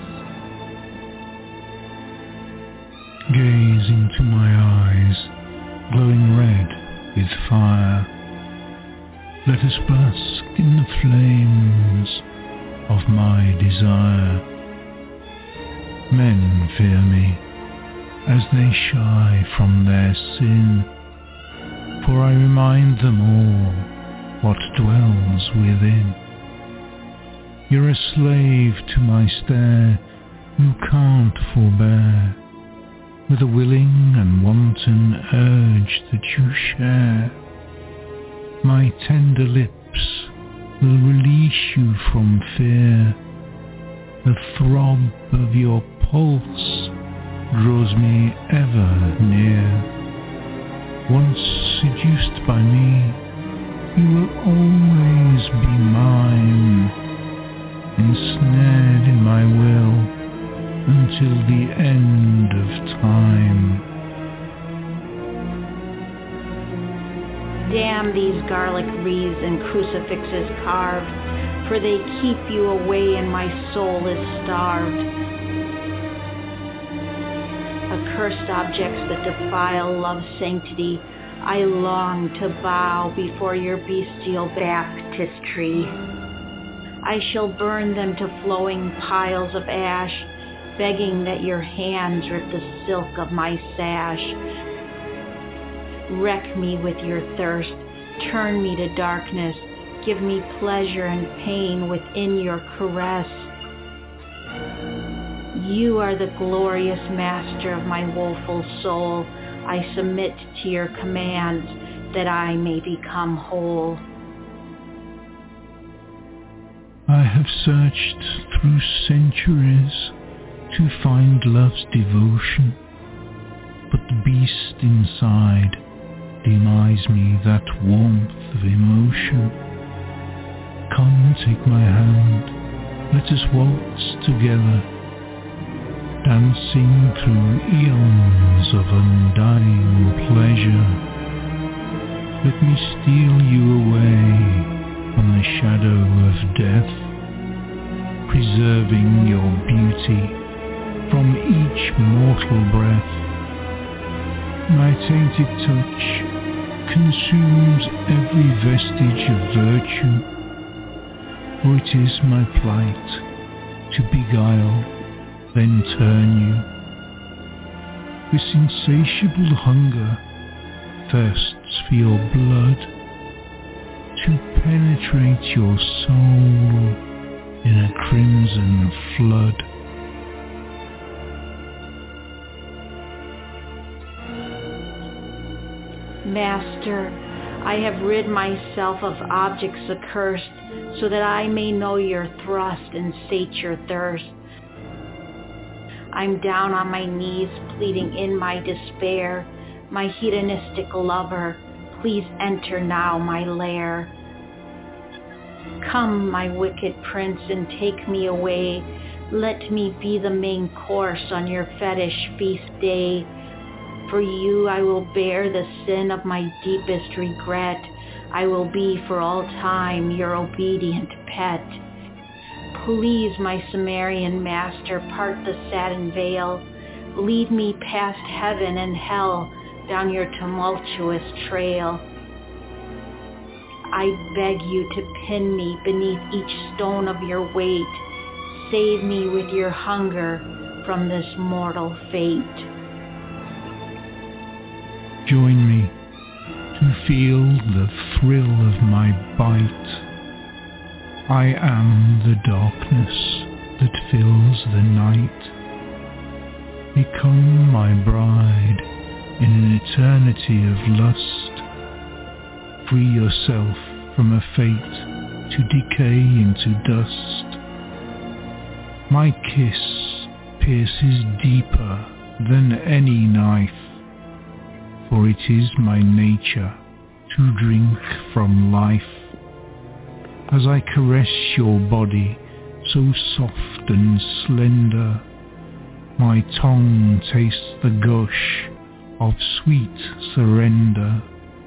Speaker 7: Gaze into my eyes, glowing red with fire. Let us bask in the flames of my desire. Men fear me as they shy from their sin, for I remind them all what dwells within. You're a slave to my stare, you can't forbear, with a willing and wanton urge that you share. My tender lips will release you from fear, The throb of your pulse draws me ever near. Once seduced by me, you will always be mine, ensnared in my will until the end of time.
Speaker 6: Damn these garlic wreaths and crucifixes carved, for they keep you away and my soul is starved. Accursed objects that defile love's sanctity, I long to bow before your bestial baptistry. I shall burn them to flowing piles of ash, begging that your hands rip the silk of my sash. Wreck me with your thirst, turn me to darkness, give me pleasure and pain within your caress. You are the glorious master of my woeful soul. I submit to your commands that I may become whole.
Speaker 7: I have searched through centuries to find love's devotion, but the beast inside denies me that warmth of emotion. Come, take my hand, let us waltz together, dancing through eons of undying pleasure. Let me steal you away from the shadow of death, preserving your beauty from each mortal breath. My tainted touch consumes every vestige of virtue, for it is my plight to beguile, then turn you. This insatiable hunger thirsts for your blood, to penetrate your soul in a crimson flood.
Speaker 6: Master, I have rid myself of objects accursed, so that I may know your thrust and sate your thirst. I'm down on my knees, pleading in my despair. My hedonistic lover, please enter now my lair. Come, my wicked prince, and take me away. Let me be the main course on your fetish feast day. For you I will bear the sin of my deepest regret. I will be for all time your obedient pet. Please, my Sumerian master, part the satin veil. Lead me past heaven and hell down your tumultuous trail. I beg you to pin me beneath each stone of your weight. Save me with your hunger from this mortal fate.
Speaker 7: Join me to feel the thrill of my bite. I am the darkness that fills the night. Become my bride in an eternity of lust. Free yourself from a fate to decay into dust. My kiss pierces deeper than any knife, for it is my nature to drink from life. As I caress your body, so soft and slender, my tongue tastes the gush of sweet surrender.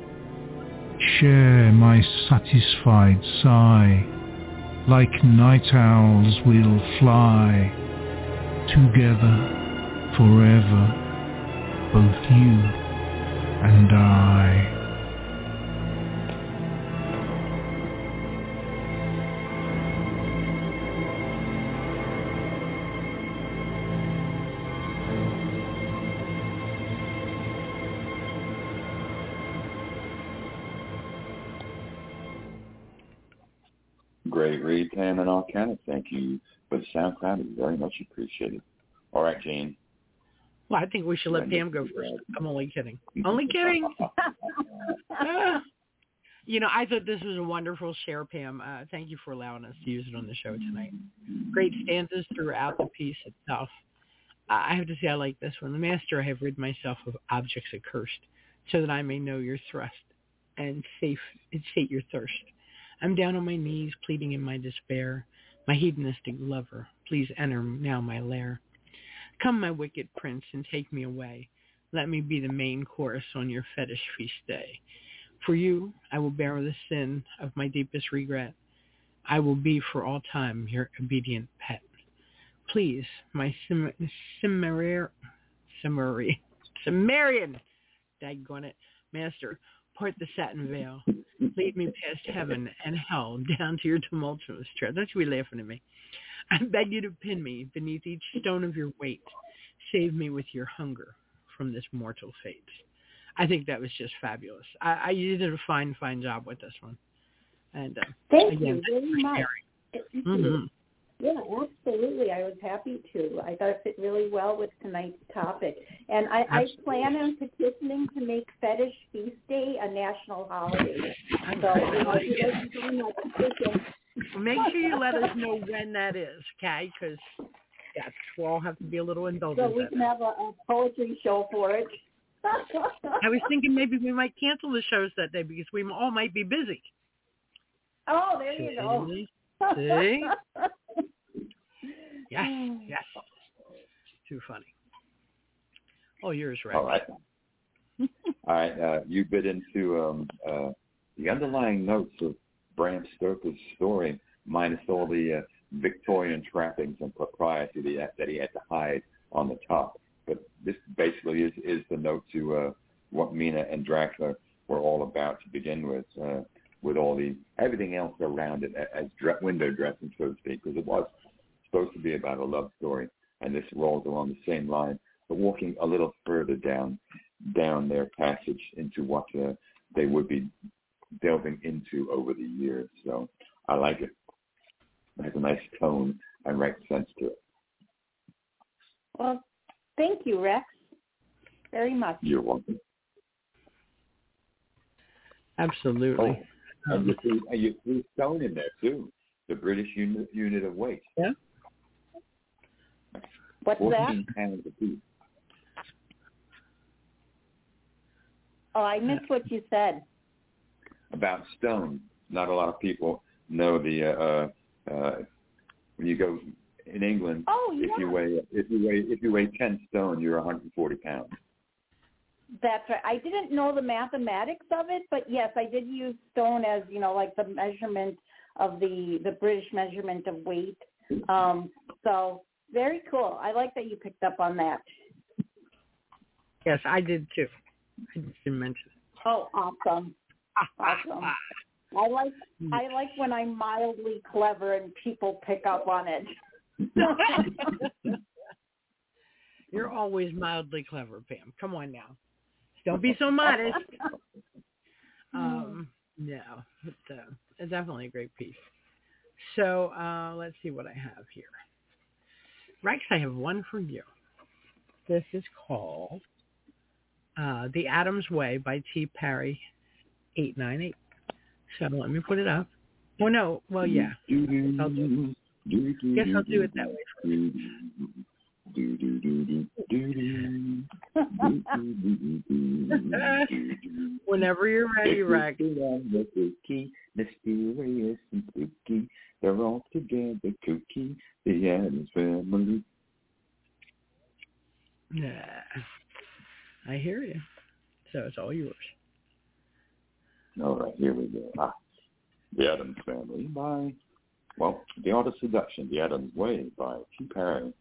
Speaker 7: Share my satisfied sigh, like night owls we'll fly, together forever, both you and I.
Speaker 5: Great read, Pam and Arcana. Thank you for the SoundCloud. It's very much appreciated. All right, Jane.
Speaker 2: Well, I think we should let Pam go first. I'm only kidding. Only kidding. uh, you know, I thought this was a wonderful share, Pam. Uh, thank you for allowing us to use it on the show tonight. Great stanzas throughout the piece itself. Uh, I have to say I like this one. The Master, I have rid myself of objects accursed, so that I may know your thrust and safe and sate your thirst. I'm down on my knees, pleading in my despair. My hedonistic lover, please enter now my lair. Come, my wicked prince, and take me away. Let me be the main course on your fetish feast day. For you, I will bear the sin of my deepest regret. I will be for all time your obedient pet. Please, my sim- Cimmerian, Cimmerian, Cimmerian, daggone it, master, part the satin veil. Lead me past heaven and hell down to your tumultuous tread. Don't you be laughing at me. I beg you to pin me beneath each stone of your weight. Save me with your hunger from this mortal fate. I think that was just fabulous. I, I you did a fine, fine job with this one. And uh,
Speaker 3: thank
Speaker 2: again,
Speaker 3: you very much.
Speaker 2: Mm-hmm.
Speaker 3: Yeah, absolutely. I was happy to. I thought it fit really well with tonight's topic. And I, I plan on petitioning to make Fetish Feast Day a national holiday. So, you know, if you'd like to join that petition.
Speaker 2: Make sure you let us know when that is, okay? Because, yes, we'll all have to be a little indulgent.
Speaker 3: So we can have a, a poetry show for it.
Speaker 2: I was thinking maybe we might cancel the shows that day because we all might be busy.
Speaker 3: Oh, there you go.
Speaker 2: See? Yes, yes. Too funny. Oh, yours, right?
Speaker 5: All right. All right. Uh, you bit into um, uh, the underlying notes of Bram Stoker's story, minus all the uh, Victorian trappings and propriety that he, had, that he had to hide on the top. But this basically is, is the note to uh, what Mina and Dracula were all about to begin with, uh, with all the everything else around it as dre- window dressing, so to speak, because it was supposed to be about a love story, and this rolls along the same line, but walking a little further down down their passage into what uh, they would be delving into over the years. So I like it. It has a nice tone and right sense to it.
Speaker 3: Well, thank you, Rex, very much.
Speaker 5: You're welcome.
Speaker 2: Absolutely.
Speaker 5: Oh, and you see, and you see Stone in there too, the British unit, unit of weight.
Speaker 2: Yeah.
Speaker 3: What's that?
Speaker 5: Pounds a piece.
Speaker 3: Oh, I missed what you said.
Speaker 5: About stone. Not a lot of people know the uh, uh, when you go in England.
Speaker 3: Oh, yeah.
Speaker 5: If you weigh if you weigh if you weigh ten stone, you're one hundred forty pounds.
Speaker 3: That's right. I didn't know the mathematics of it, but yes, I did use stone as, you know, like the measurement of the the British measurement of weight. Um, so very cool. I like that you picked up on that.
Speaker 2: Yes, I did too. I just didn't mention it.
Speaker 3: Oh, awesome. Awesome. I like I like when I'm mildly clever and people pick up on it.
Speaker 2: You're always mildly clever, Pam. Come on now. Don't be so modest. Um, no, it's, uh, it's definitely a great piece. So uh, let's see what I have here. Rex, I have one for you. This is called uh, The Adam's Way by T. Parry, eight nine eight. So let me put it up. Oh, no. Well, yeah. Guess I'll do, guess I'll do it that way first. Whenever you're ready, Rex.
Speaker 5: Mysterious and spooky. They're all together kooky. The Addams Family.
Speaker 2: Yeah. I hear you. So it's all yours.
Speaker 5: All right, here we go. Ah, The Addams Family by, well, The Art of Seduction, The Addams Way by T. Parry.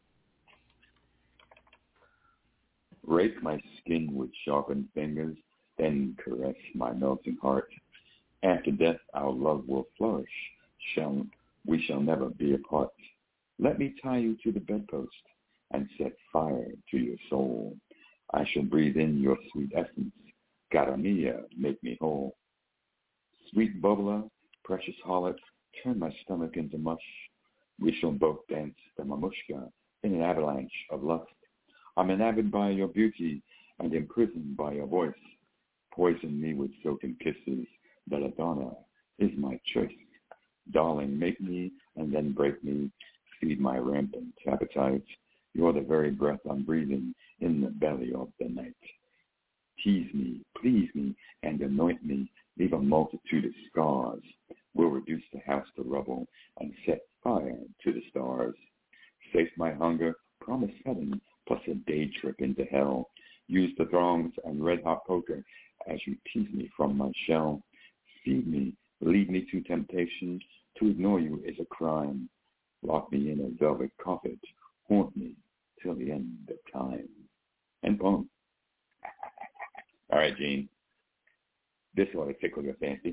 Speaker 5: Rake my skin with sharpened fingers, then caress my melting heart. After death our love will flourish, shall we shall never be apart. Let me tie you to the bedpost and set fire to your soul. I shall breathe in your sweet essence. Cara mia, make me whole. Sweet bubbler, precious harlot, turn my stomach into mush. We shall both dance the mamushka in an avalanche of lust. I'm enamored by your beauty and imprisoned by your voice. Poison me with silken kisses, belladonna is my choice. Darling, make me and then break me, feed my rampant appetite. You're the very breath I'm breathing in the belly of the night. Tease me, please me, and anoint me, leave a multitude of scars. We'll reduce the house to rubble and set fire to the stars. Sace my hunger, promise heaven, plus a day trip into hell. Use the throngs and red-hot poker as you tease me from my shell. Feed me, lead me to temptation. To ignore you is a crime. Lock me in a velvet cottage. Haunt me till the end of time. And boom. All right, Gene. This ought to tickle your fancy.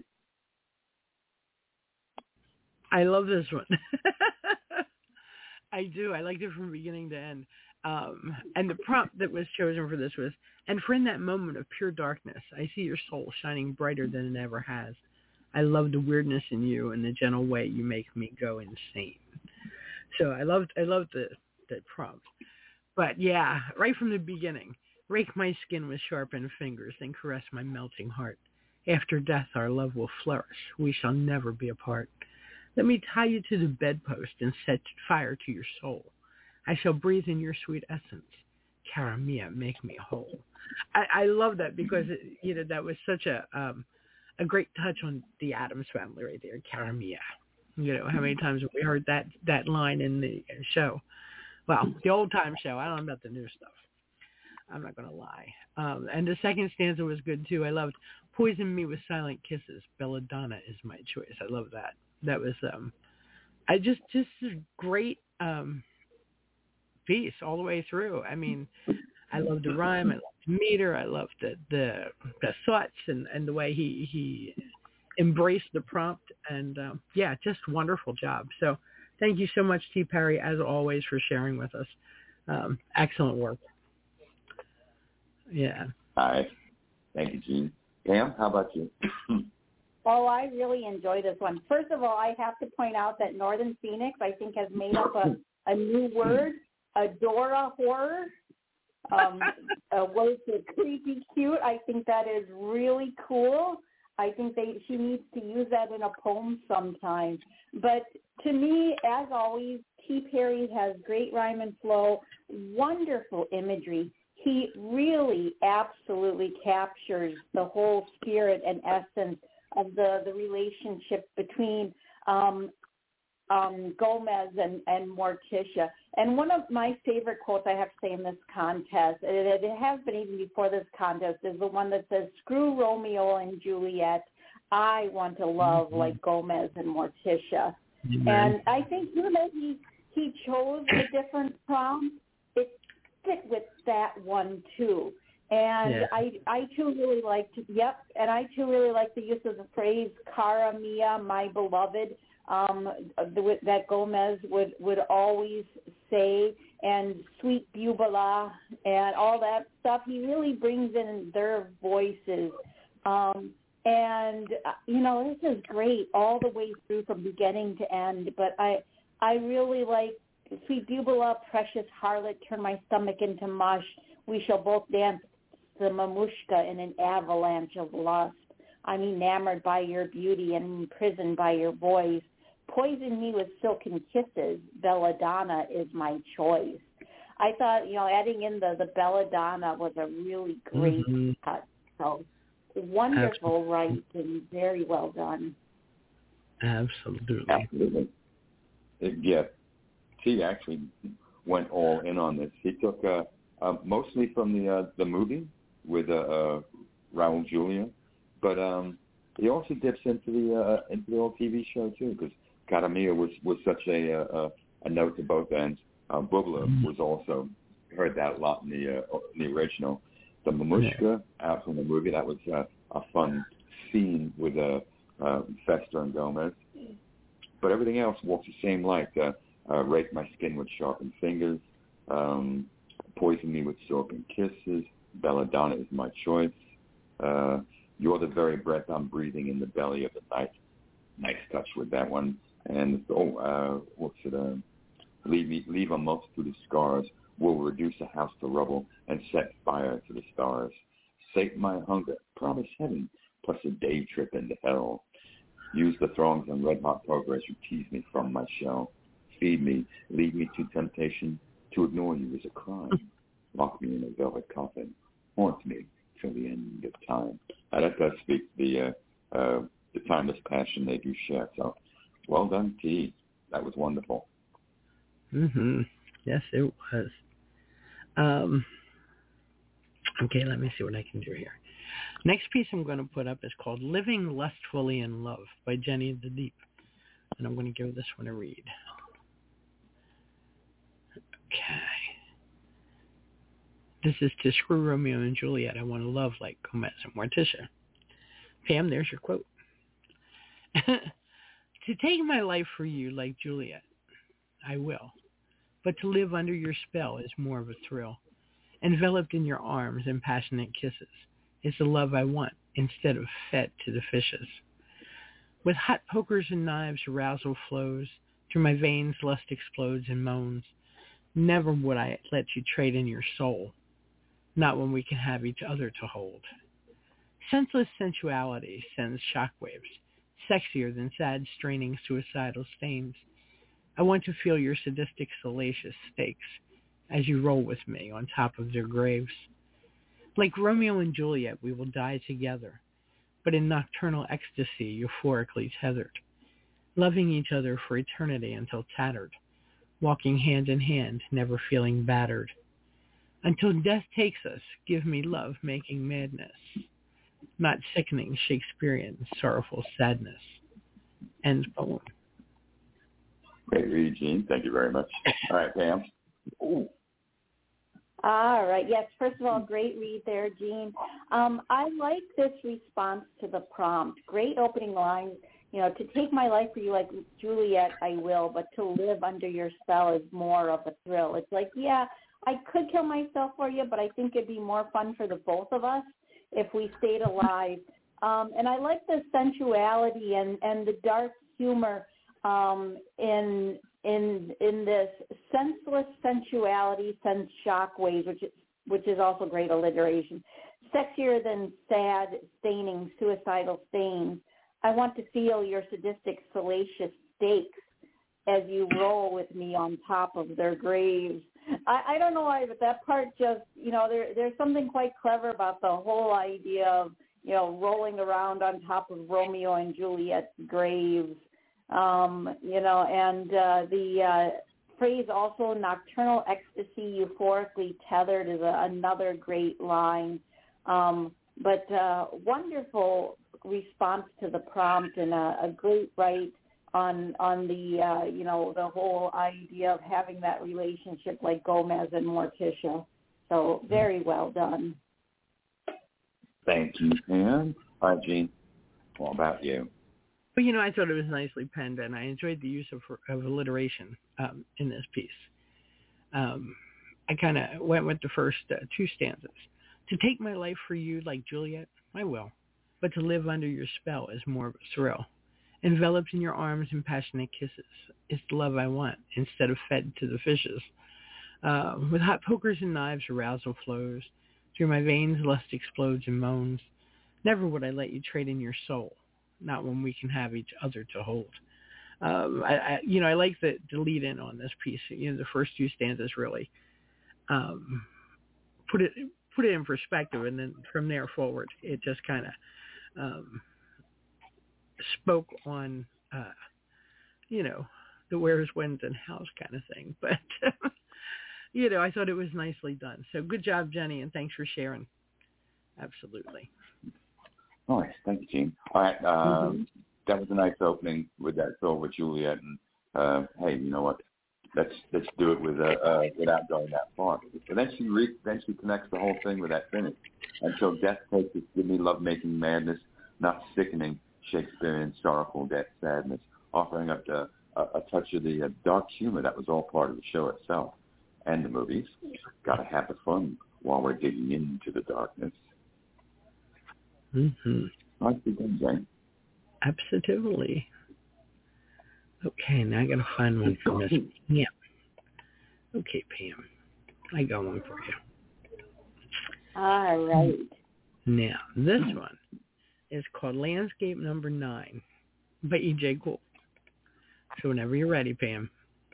Speaker 2: I love this one. I do. I liked it from beginning to end. Um, and the prompt that was chosen for this was, and for in that moment of pure darkness, I see your soul shining brighter than it ever has. I love the weirdness in you and the gentle way you make me go insane. So I loved, I loved the, the prompt. But yeah, right from the beginning, rake my skin with sharpened fingers, then caress my melting heart. After death, our love will flourish. We shall never be apart. Let me tie you to the bedpost and set fire to your soul. I shall breathe in your sweet essence. Cara mia, make me whole. I, I love that because, it, you know, that was such a um, a great touch on the Addams Family right there. Cara mia. You know, how many times have we heard that, that line in the show? Well, the old-time show. I don't know about the new stuff. I'm not going to lie. Um, and the second stanza was good, too. I loved poison me with silent kisses. Belladonna is my choice. I love that. That was, um, I just, just a great um, piece all the way through. I mean, I loved the rhyme. I loved the meter. I loved the, the, the thoughts and, and the way he, he embraced the prompt. And, um, yeah, just wonderful job. So thank you so much, T. Perry, as always, for sharing with us. Um, excellent work. Yeah.
Speaker 5: Hi. Thank you, Gene. Pam, how about you?
Speaker 3: Oh, I really enjoy this one. First of all, I have to point out that Northern Phoenix, I think, has made up a, a new word, Adora horror. Um, a word for creepy cute. I think that is really cool. I think they she needs to use that in a poem sometime. But to me, as always, T. Perry has great rhyme and flow, wonderful imagery. He really absolutely captures the whole spirit and essence of the, the relationship between um, um, Gomez and, and Morticia. And one of my favorite quotes I have to say in this contest, and it, it has been even before this contest, is the one that says, screw Romeo and Juliet, I want to love mm-hmm. like Gomez and Morticia. Mm-hmm. And I think even though he, he chose a different prompt, it fit with that one too. And yeah. I, I too really liked, yep, and I too really like the use of the phrase "Cara mia, my beloved," um, the, that Gomez would, would always say, and "Sweet Bubala," and all that stuff. He really brings in their voices, um, and uh, you know, this is great all the way through from beginning to end. But I, I really like "Sweet Bubala, precious harlot, turn my stomach into mush. We shall both dance the mamushka in an avalanche of lust. I'm enamored by your beauty and imprisoned by your voice. Poison me with silken kisses. Belladonna is my choice." I thought, you know, adding in the, the Belladonna was a really great mm-hmm. cut. So wonderful writing, very well done.
Speaker 2: Absolutely.
Speaker 5: Absolutely. Yeah, he actually went all in on this. He took uh, uh, mostly from the uh, the movie with uh, uh, Raul Julia, but um, he also dips into the uh, into the old T V show too, because Cara mia was, was such a, a a note to both ends. Uh, Bubla mm-hmm. was also heard that a lot in the uh, in the original. The Mamushka yeah. out from the movie, that was uh, a fun scene with uh, uh, Fester and Gomez. But everything else walks the same light. Uh, uh, rake my skin with sharpened fingers, um, poison me with silken kisses. Belladonna is my choice. Uh, you're the very breath I'm breathing in the belly of the night. Nice touch with that one. And oh, uh, what's it? Uh, leave me, leave a multitude of scars. Will reduce a house to rubble and set fire to the stars. Sate my hunger. Promise heaven. plus a day trip into hell. Use the throngs and red-hot progress you tease me from my shell. Feed me, lead me to temptation. To ignore you is a crime. Lock me in a velvet coffin. Haunt me till the end of time. Now, that does speak to the, uh, uh, the timeless passion they do share. So, well done, T. That was wonderful.
Speaker 2: Mm-hmm. Yes, it was. Um, okay, let me see what I can do here. Next piece I'm going to put up is called Living Lustfully in Love by Jenny the Deep. And I'm going to give this one a read. Okay. This is to Screw Romeo and Juliet. I want to love like Gomez and Morticia. Pam, there's your quote. To take my life for you like Juliet, I will. But to live under your spell is more of a thrill. Enveloped in your arms and passionate kisses is the love I want instead of fed to the fishes. With hot pokers and knives, arousal flows. Through my veins, lust explodes and moans. Never would I let you trade in your soul. Not when we can have each other to hold. Senseless sensuality sends shockwaves, sexier than sad, straining, suicidal stains. I want to feel your sadistic, salacious stakes as you roll with me on top of their graves. Like Romeo and Juliet, we will die together, but in nocturnal ecstasy, euphorically tethered, loving each other for eternity until tattered, walking hand in hand, never feeling battered. Until death takes us, give me love, making madness, not sickening Shakespearean sorrowful sadness. End poem.
Speaker 5: Great read, Gene. Thank you very much. All right, Pam. Ooh.
Speaker 3: All right. Yes, first of all, great read there, Gene. Um, I like this response to the prompt. Great opening line. You know, to take my life for you like Juliet, I will, but to live under your spell is more of a thrill. It's like, yeah, I could kill myself for you, but I think it'd be more fun for the both of us if we stayed alive. Um, and I like the sensuality and, and the dark humor um, in in in this. Senseless sensuality sends shockwaves, which is, which is also great alliteration. Sexier than sad, staining, suicidal stains. I want to feel your sadistic, salacious stakes as you roll with me on top of their graves. I, I don't know why, but that part just, you know, there, there's something quite clever about the whole idea of, you know, rolling around on top of Romeo and Juliet's graves, um, you know, and uh, the uh, phrase also, nocturnal ecstasy, euphorically tethered, is a, another great line. Um, but uh, wonderful response to the prompt and a, a great write on on the uh, you know the whole idea of having that relationship like Gomez and Morticia. So very well done.
Speaker 5: Thank you, Pam. All right, Gene. What about you?
Speaker 2: Well, you know, I thought it was nicely penned, and I enjoyed the use of, of alliteration um, in this piece. Um, I kind of went with the first uh, two stanzas. To take my life for you like Juliet, I will. But to live under your spell is more of a thrill. Enveloped in your arms and passionate kisses is the love I want instead of fed to the fishes. Uh, with hot pokers and knives, arousal flows. Through my veins, lust explodes and moans. Never would I let you trade in your soul, not when we can have each other to hold. Um, I, I, you know, I like the, the lead in on this piece. You know, the first two stanzas really um, put it put it in perspective, and then from there forward, it just kind of um, spoke on, uh, you know, the where's, when's, and how's kind of thing. But you know, I thought it was nicely done. So good job, Jenny, and thanks for sharing. Absolutely.
Speaker 5: Nice. Thank you, Gene. All right. Um, mm-hmm. That was a nice opening with that song with Juliet. And, uh, hey, you know what? Let's let's do it with uh, uh, without going that far. But then she, re- then she connects the whole thing with that finish. Until death takes us, give me love-making madness, not sickening Shakespearean sorrowful death sadness, offering up a, a, a touch of the uh, dark humor that was all part of the show itself and the movies. Got to have the fun while we're digging into the darkness.
Speaker 2: Mm-hmm.
Speaker 5: Nice begin, Jane.
Speaker 2: Absolutely. Okay, now I got to find one for Miss Pam. Okay, Pam, I got one for you.
Speaker 3: All right.
Speaker 2: Now, this one is called Landscape Number Nine by E J Gould. So whenever you're ready, Pam.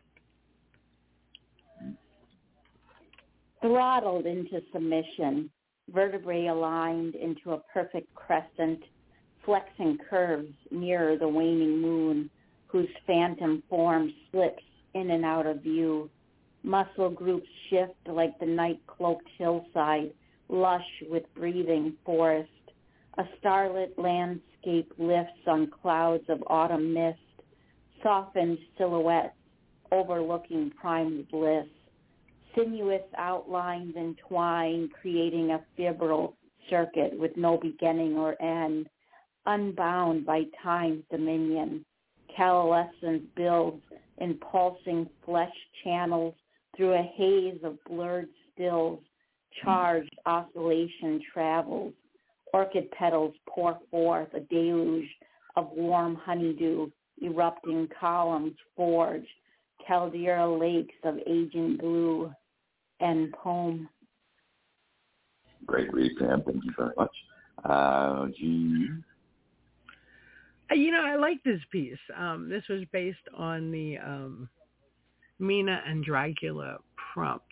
Speaker 3: Throttled into submission, vertebrae aligned into a perfect crescent, flexing curves mirror the waning moon, whose phantom form slips in and out of view. Muscle groups shift like the night-cloaked hillside, lush with breathing forest. A starlit landscape lifts on clouds of autumn mist, softened silhouettes overlooking primed bliss. Sinuous outlines entwine, creating a febrile circuit with no beginning or end, unbound by time's dominion. Coalescence builds in pulsing flesh channels through a haze of blurred stills. Charged oscillation travels. Orchid petals pour forth a deluge of warm honeydew. Erupting columns forge caldera lakes of aging blue. End poem.
Speaker 5: Great read, Pam. Thank you very much. Uh, Jean?
Speaker 2: You know, I like this piece. Um, this was based on the um, Mina and Dracula prompt.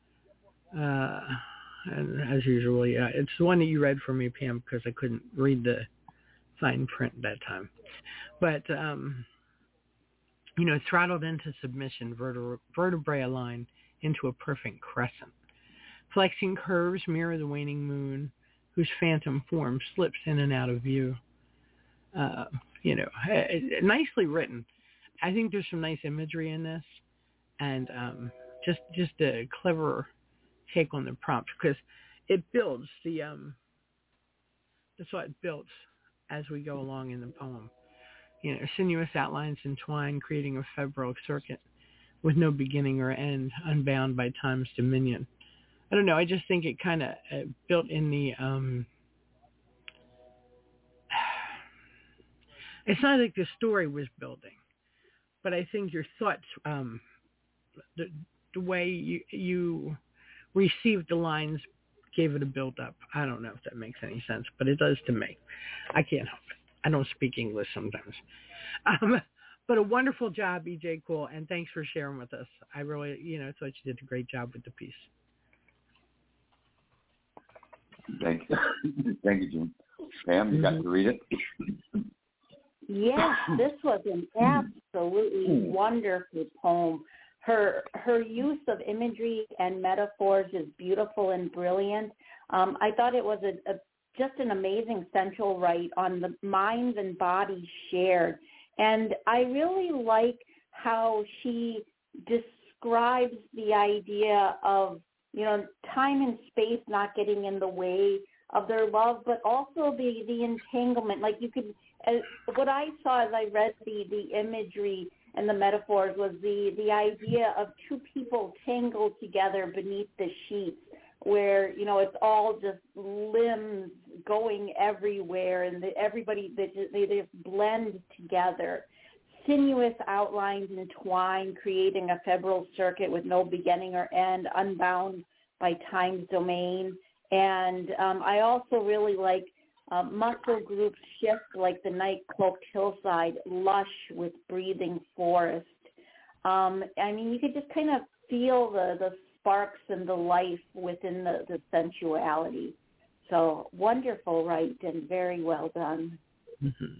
Speaker 2: Uh, and as usual, yeah, it's the one that you read for me, Pam, because I couldn't read the fine print that time. But, um, you know, throttled into submission, vertebra- vertebrae aligned into a perfect crescent. Flexing curves mirror the waning moon, whose phantom form slips in and out of view. Uh, you know, nicely written. I think there's some nice imagery in this, and um, just just a clever take on the prompt, because it builds the um, that's what it builds as we go along in the poem. You know, sinuous outlines entwine, creating a febrile circuit with no beginning or end, unbound by time's dominion. I don't know. I just think it kind of uh, built in the. Um, it's not like the story was building, but I think your thoughts, um, the the way you you received the lines, gave it a build up. I don't know if that makes any sense, but it does to me. I can't help it. I don't speak English sometimes. Um, But a wonderful job, E J Gould, and thanks for sharing with us. I really, you know, thought you did a great job with the piece.
Speaker 5: Thank you. Thank you, Jim. Pam, you got to read it?
Speaker 3: Yes, this was an absolutely wonderful poem. Her her use of imagery and metaphors is beautiful and brilliant. Um, I thought it was a, a just an amazing central right on the minds and bodies shared. And I really like how she describes the idea of, you know, time and space not getting in the way of their love, but also the, the entanglement. Like you could, as, what I saw as I read the, the imagery and the metaphors was the, the idea of two people tangled together beneath the sheets, where, you know, it's all just limbs going everywhere, and the, everybody, they just, they just blend together. Sinuous outlines entwine, creating a febrile circuit with no beginning or end, unbound by time's domain. And um, I also really like uh, muscle groups shift like the night-cloaked hillside, lush with breathing forest. Um, I mean, you could just kind of feel the, the sparks and the life within the, the sensuality. So wonderful, right, and very well done.
Speaker 5: Mm-hmm.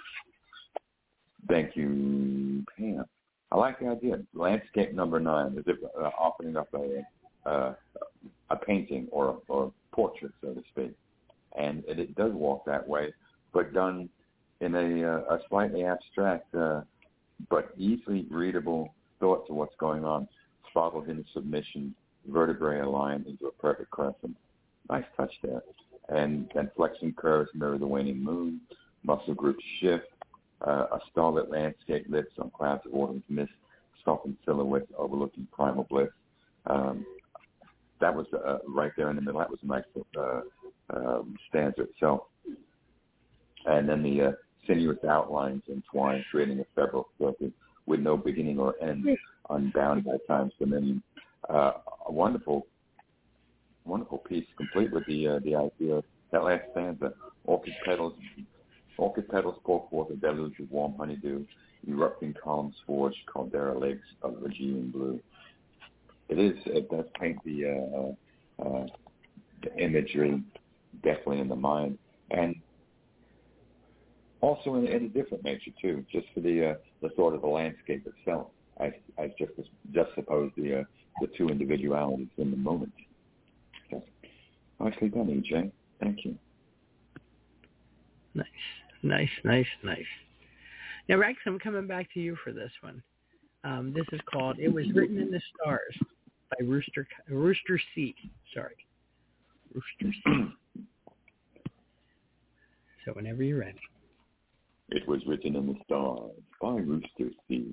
Speaker 5: Thank you, Pam. I like the idea. Landscape number nine, as if uh, opening up a uh, a painting or or a portrait, so to speak, and it, it does walk that way, but done in a, uh, a slightly abstract uh, but easily readable thoughts of what's going on. Throttled into submission, vertebrae aligned into a perfect crescent. Nice touch there. And then flexing curves mirror the waning moon. Muscle groups shift. Uh, a starlit landscape lifts on clouds of autumn's mist. Softened silhouettes overlooking primal bliss. Um, that was uh, right there in the middle. That was a nice uh, um, stanza itself. And then the uh, sinuous outlines entwine, creating a febrile circuit with no beginning or end, unbound by time's dominion. Uh, a wonderful, wonderful piece, complete with the uh, the idea of that last stanza, Orchid petals, orchid petals pour forth a deluge of warm honeydew. Erupting columns forge caldera lakes of Aegean blue. It is. It does paint the uh, uh, the imagery definitely in the mind, and also in, in a different nature too. Just for the uh, the sort of the landscape itself. I I just just suppose the uh, the two individualities in the moment. So, nicely done, E J. Thank you.
Speaker 2: Nice, nice, nice, nice. Now, Rex, I'm coming back to you for this one. Um, this is called "It Was Written in the Stars" by Rooster Rooster C. Sorry, Rooster C. So whenever you're ready.
Speaker 5: It was written in the stars by Rooster C.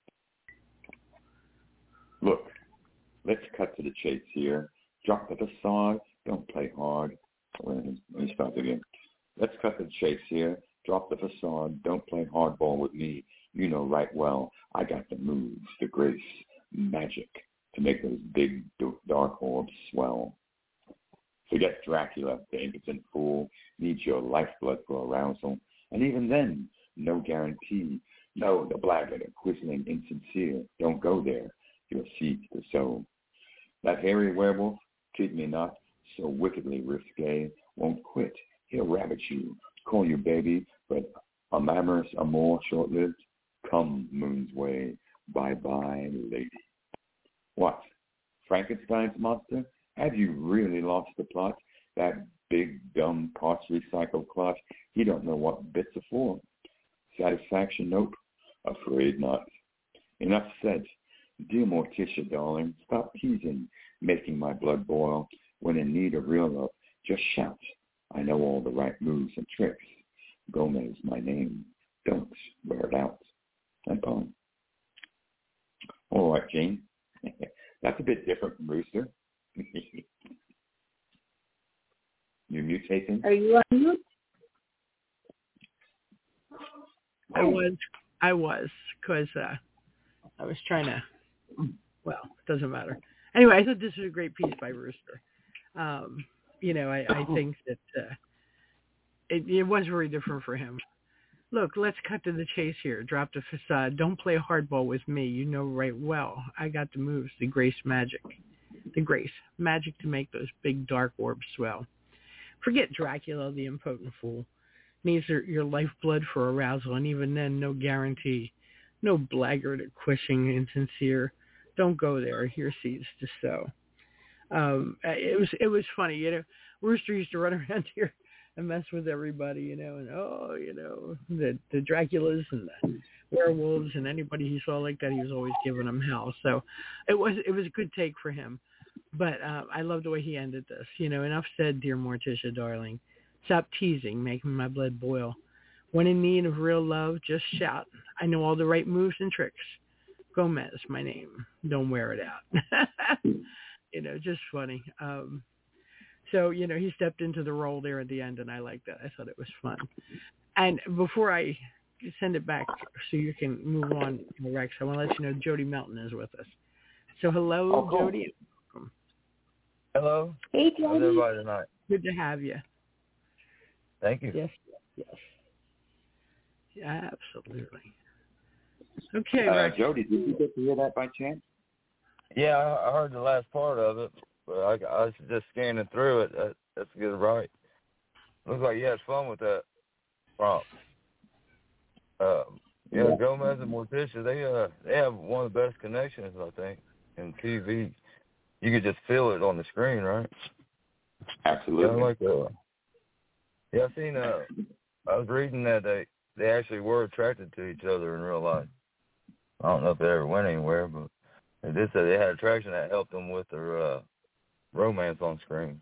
Speaker 5: Look, let's cut to the chase here. Drop the facade. Don't play hard. Let me start again. Let's cut to the chase here. Drop the facade. Don't play hardball with me. You know right well I got the moves, the grace, magic to make those big dark orbs swell. Forget Dracula, the impotent fool. Needs your lifeblood for arousal. And even then, no guarantee. No, the blackguard, whistling insincere. Don't go there. You'll seek the soul. That hairy werewolf, treat me not so wickedly risque. Won't quit. He'll rabbit you. Call you baby, but amorous amour short-lived. Come, moon's way, bye-bye, lady. What? Frankenstein's monster? Have you really lost the plot? That big, dumb, parts recycled clot, he don't know what bits are for. Satisfaction? Nope. Afraid not. Enough said. Dear Morticia, darling, stop teasing, making my blood boil. When in need of real love, just shout. I know all the right moves and tricks. Gomez, my name. Don't wear it out. And poem. All right, Gene. That's a bit different from Rooster. You're mutating?
Speaker 3: Are you on mute?
Speaker 2: I was, I was, because uh, I was trying to, well, it doesn't matter. Anyway, I thought this was a great piece by Rooster. Um, you know, I, I think that uh, it, it was very different for him. Look, let's cut to the chase here. Drop the facade. Don't play hardball with me. You know right well. I got the moves, the grace magic. The grace. Magic to make those big dark orbs swell. Forget Dracula, the impotent fool. Needs your, your lifeblood for arousal, and even then, no guarantee. No blackguard or quishing insincere. Don't go there. Your seeds to sow. Um, it was it was funny, you know. Rooster used to run around here and mess with everybody, you know, and oh, you know, the the Draculas and the werewolves and anybody he saw like that, he was always giving them hell. So it was it was a good take for him. But uh, I love the way he ended this. You know, enough said, dear Morticia, darling. Stop teasing, making my blood boil. When in need of real love, just shout. I know all the right moves and tricks. Gomez, my name. Don't wear it out. You know, just funny. Um, so, you know, he stepped into the role there at the end, and I liked that. I thought it was fun. And before I send it back so you can move on, Rex, I want to let you know Jody Melton is with us. So hello,
Speaker 8: oh, cool.
Speaker 2: Jody.
Speaker 8: Hello.
Speaker 3: Hey, Jody.
Speaker 8: How's everybody tonight?
Speaker 2: Good to have you.
Speaker 8: Thank you.
Speaker 2: Yes, yes. Yeah, absolutely. Okay,
Speaker 5: uh,
Speaker 2: Rex.
Speaker 5: Jody, did you get to hear that by chance?
Speaker 8: Yeah, I, I heard the last part of it, but I, I was just scanning through it. That, that's good, right? Looks like you had fun with that prompt. Uh, yeah, yeah, Gomez and Morticia, they uh they have one of the best connections, I think, in T V. You could just feel it on the screen, right?
Speaker 5: Absolutely.
Speaker 8: Yeah, like uh, yeah, I seen. Uh, I was reading that they they actually were attracted to each other in real life. I don't know if they ever went anywhere, but they did say they had attraction that helped them with their uh, romance on screen.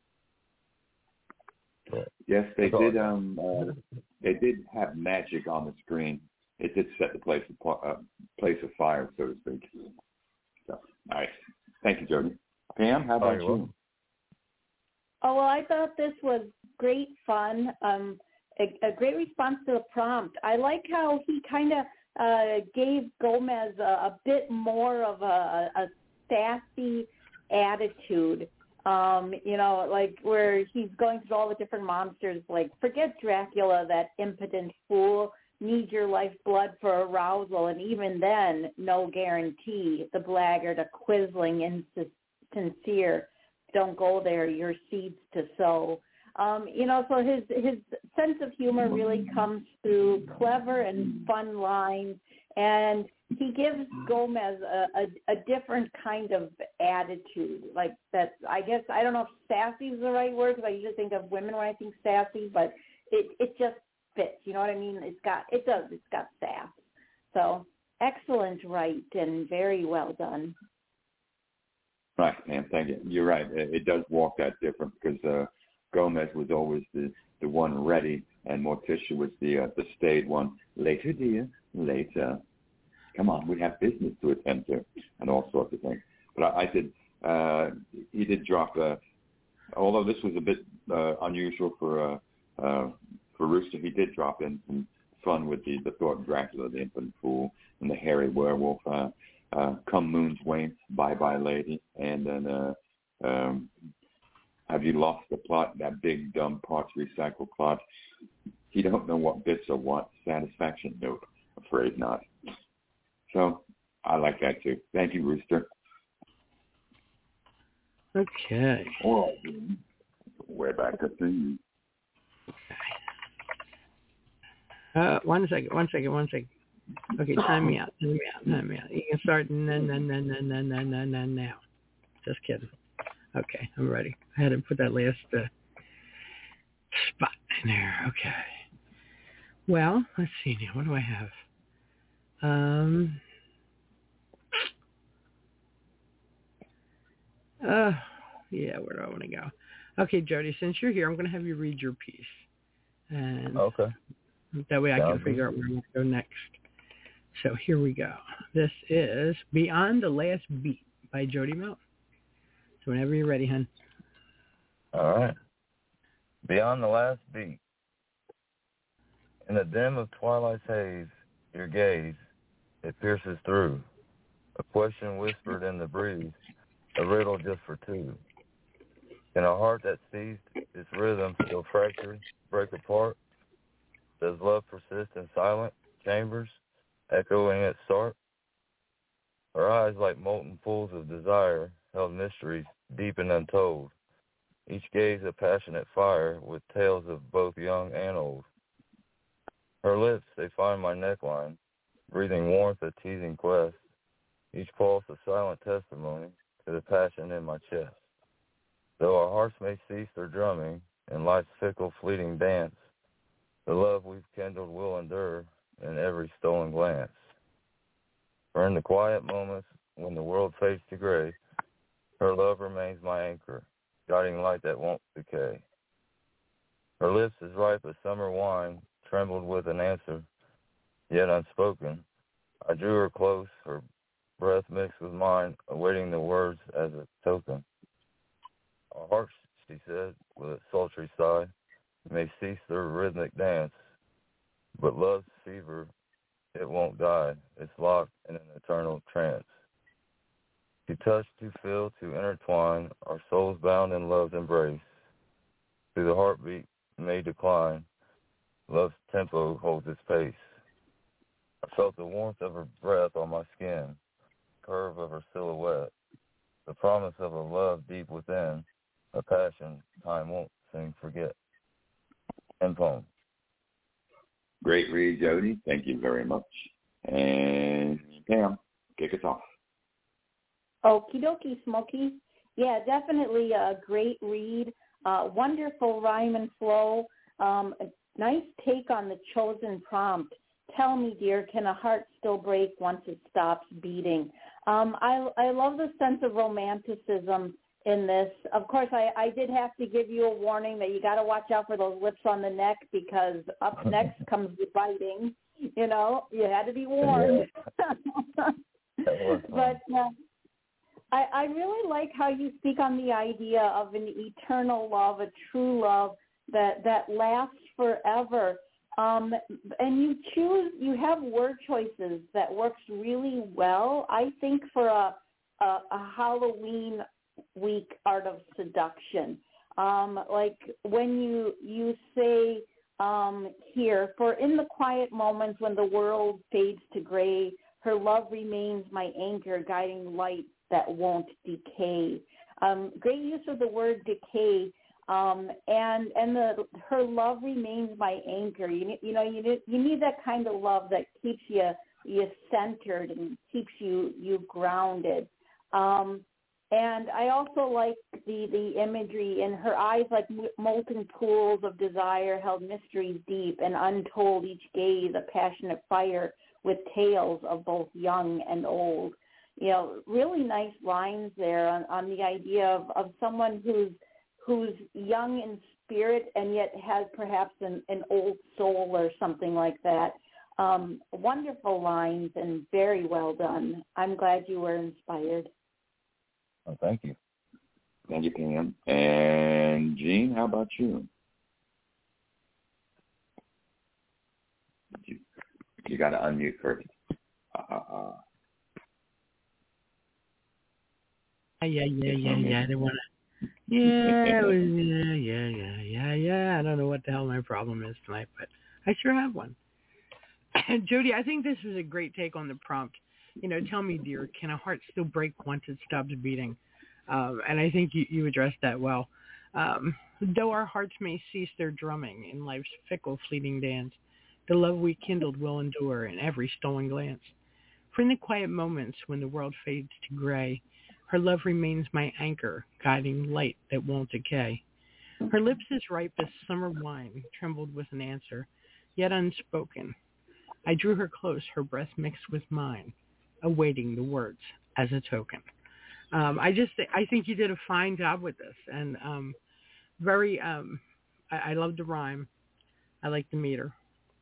Speaker 8: But
Speaker 5: yes, they did. Um, uh, they did have magic on the screen. It did set the place of uh, place of fire, so to speak. So, nice. Thank you, Jody. Pam, how about
Speaker 8: oh,
Speaker 5: you?
Speaker 8: Welcome.
Speaker 3: Oh, well, I thought this was great fun. Um, a, a great response to the prompt. I like how he kind of uh, gave Gomez a, a bit more of a, a sassy attitude Um, you know, like where he's going through all the different monsters, like forget Dracula, that impotent fool, need your lifeblood for arousal, and even then, no guarantee. The blackguard, a quisling, insincere, don't go there, your seeds to sow. Um, you know, so his his sense of humor really comes through clever and fun lines, and he gives Gomez a, a, a different kind of attitude. Like that, I guess, I don't know if sassy is the right word, because I usually think of women when I think sassy, but it, it just fits. You know what I mean? It's got, it does, it's got sass. So excellent write and very well done.
Speaker 5: Right, ma'am. Thank you. You're right. It, it does walk that different because uh, Gomez was always the, the one ready, and Morticia was the uh, the staid one. Later, dear. Later. Come on, we have business to attend to, and all sorts of things. But I, I did. Uh, he did drop. Uh, although this was a bit uh, unusual for uh, uh, for Rooster, he did drop in some fun with the the Thought Dracula, the Infant Fool, and the Hairy Werewolf. Uh, uh, Come Moon's Wane, Bye Bye Lady, and then uh, um, Have You Lost the Plot? That big dumb parts recycle plot. He don't know what bits are what. Satisfaction? No, afraid not. So I like that too. Thank you, Rooster.
Speaker 2: Okay.
Speaker 5: All right. We're back to you.
Speaker 2: Uh, one second, one second, one second. Okay, time me out, time me out, time me out. You can start n- n- n- n- n- n- n- n- n- now. Just kidding. Okay, I'm ready. I had to put that last uh, spot in there. Okay. Well, let's see now. What do I have? Um. Uh, yeah, where do I want to go? Okay, Jody, since you're here, I'm going to have you read your piece. And
Speaker 8: okay.
Speaker 2: That way I
Speaker 8: Sounds
Speaker 2: can figure
Speaker 8: good.
Speaker 2: out where I want to go next. So here we go. This is Beyond the Last Beat by Jody Mountain. So whenever you're ready, hon.
Speaker 8: All right. Beyond the last beat. In the dim of twilight's haze, your gaze, it pierces through. A question whispered in the breeze, a riddle just for two. In a heart that seized its rhythm still fractured, break apart? Does love persist in silent chambers, echoing its start? Her eyes like molten pools of desire held mysteries deep and untold. Each gaze a passionate fire with tales of both young and old. Her lips, they find my neckline, breathing warmth a teasing quest. Each pulse a silent testimony to the passion in my chest. Though our hearts may cease their drumming in life's fickle fleeting dance, the love we've kindled will endure in every stolen glance. For in the quiet moments when the world fades to gray, her love remains my anchor, guiding light that won't decay. Her lips as ripe as summer wine trembled with an answer, yet unspoken. I drew her close, her breath mixed with mine, awaiting the words as a token. Our hearts, she said, with a sultry sigh, may cease their rhythmic dance, but love's fever, it won't die. It's locked in an eternal trance. To touch, to feel, to intertwine, our souls bound in love's embrace. Through the heartbeat may decline, love's tempo holds its pace. I felt the warmth of her breath on my skin, curve of her silhouette, the promise of a love deep within, a passion time won't soon forget. End poem.
Speaker 5: Great read, Jody. Thank you very much. And Pam, kick us off.
Speaker 3: Okie dokie, Smokey. Yeah, definitely a great read. Uh, wonderful rhyme and flow. Um, a nice take on the chosen prompt. Tell me, dear, can a heart still break once it stops beating? Um, I, I love the sense of romanticism in this. Of course, I, I did have to give you a warning that you got to watch out for those lips on the neck, because up next comes the biting. You know, you had to be warned. But uh, I, I really like how you speak on the idea of an eternal love, a true love that, that lasts forever. Um, and you choose, you have word choices that works really well, I think, for a, a, a Halloween week art of seduction. Um, like when you you say um, here, for in the quiet moments when the world fades to gray, her love remains my anchor, guiding light that won't decay. Um, great use of the word decay, um, and and the her love remains my anchor. You need, you know you need you need that kind of love that keeps you you centered and keeps you you grounded. Um, And I also like the, the imagery in her eyes, like molten pools of desire, held mysteries deep and untold, each gaze a passionate fire with tales of both young and old. You know, really nice lines there on, on the idea of, of someone who's who's young in spirit and yet has perhaps an, an old soul or something like that. Um, wonderful lines and very well done. I'm glad you were inspired.
Speaker 8: Oh, thank you.
Speaker 5: Thank you, Pam. And Jean, how about you? You, you got to unmute first. Uh, uh,
Speaker 2: yeah, yeah, yeah, yeah. I didn't want to. Yeah, it was, yeah, yeah, yeah, yeah, yeah. I don't know what the hell my problem is tonight, but I sure have one. And Jody, I think this was a great take on the prompt. You know, tell me, dear, can a heart still break once it stops beating? Um, and I think you, you addressed that well. Um, though our hearts may cease their drumming in life's fickle, fleeting dance, the love we kindled will endure in every stolen glance. For in the quiet moments when the world fades to gray, her love remains my anchor, guiding light that won't decay. Her lips as ripe as summer wine trembled with an answer, yet unspoken. I drew her close, her breath mixed with mine, awaiting the words as a token. Um, I just, th- I think you did a fine job with this, and um, very, um, I-, I love the rhyme. I like the meter.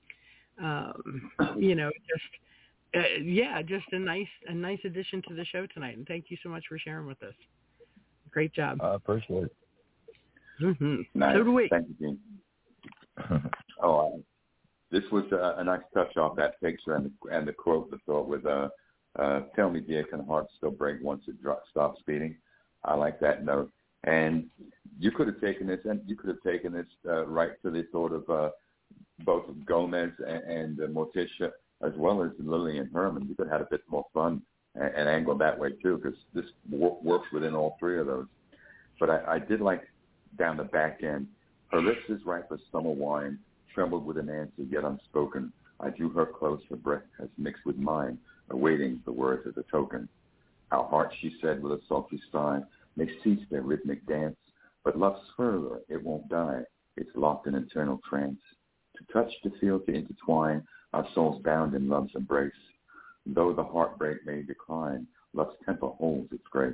Speaker 2: Um, you know, just, uh, yeah, just a nice, a nice addition to the show tonight, and thank you so much for sharing with us. Great job.
Speaker 8: I appreciate it.
Speaker 2: Mm-hmm.
Speaker 5: Nice.
Speaker 2: So do we.
Speaker 5: Thank you, Jean. oh, uh, this was a, a nice touch off that picture and the, and the quote, the thought with, uh, uh, tell me, dear, can a heart still break once it dro- stops beating? I like that note. And you could have taken this, and you could have taken this uh, right to the thought of uh, both Gomez and, and uh, Morticia, as well as Lily and Herman. You could have had a bit more fun and, and angle that way too, because this w- works within all three of those. But I, I did like down the back end. Her lips as ripe as summer wine, trembled with an answer yet unspoken. I drew her close, her breath has mixed with mine, awaiting the words as a token. Our hearts, she said with a sultry sigh, may cease their rhythmic dance, but love's further, it won't die. It's locked in eternal trance. To touch, to feel, to intertwine, our souls bound in love's embrace. Though the heartbreak may decline, love's temper holds its grace.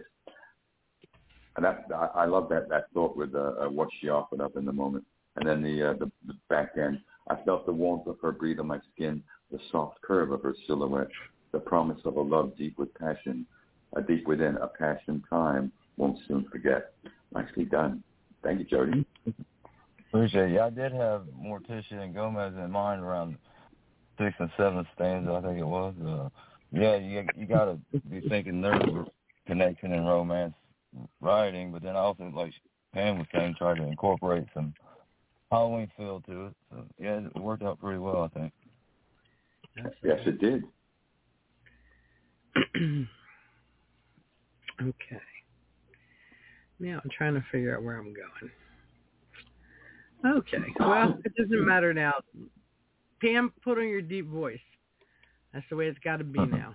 Speaker 5: And that, I, I love that, that thought with uh, uh, what she offered up in the moment. And then the, uh, the, the back end, I felt the warmth of her breathe on my skin, the soft curve of her silhouette, the promise of a love deep with passion, a deep within a passion time won't soon forget. Nicely done. Thank you, Jody.
Speaker 8: Appreciate it. Yeah, I did have Morticia and Gomez in mind around sixth and seventh stanza, I think it was. Uh, yeah, you you got to be thinking their connection and romance writing, but then also, like Pam was saying, try to incorporate some Halloween feel to it. So, yeah, it worked out pretty well, I think.
Speaker 5: Yes, it did.
Speaker 2: Okay. Now I'm trying to figure out where I'm going. Okay. Well, it doesn't matter now. Pam, put on your deep voice. That's the way it's got to be now.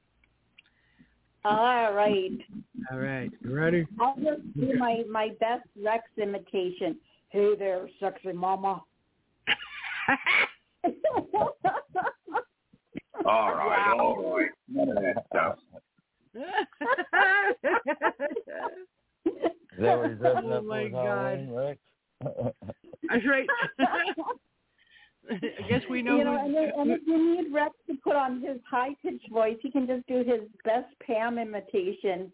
Speaker 3: All right.
Speaker 2: All right. You ready?
Speaker 3: I'll just do my, my best Rex imitation. Hey there, sexy mama.
Speaker 5: All right, all right. None of that stuff.
Speaker 8: Is that what he's up
Speaker 2: Oh, my God.
Speaker 8: Right?
Speaker 2: That's right. I guess we know.
Speaker 3: You know,
Speaker 2: who's,
Speaker 3: and, if, and if you need Rex to put on his high-pitched voice, he can just do his best Pam imitation.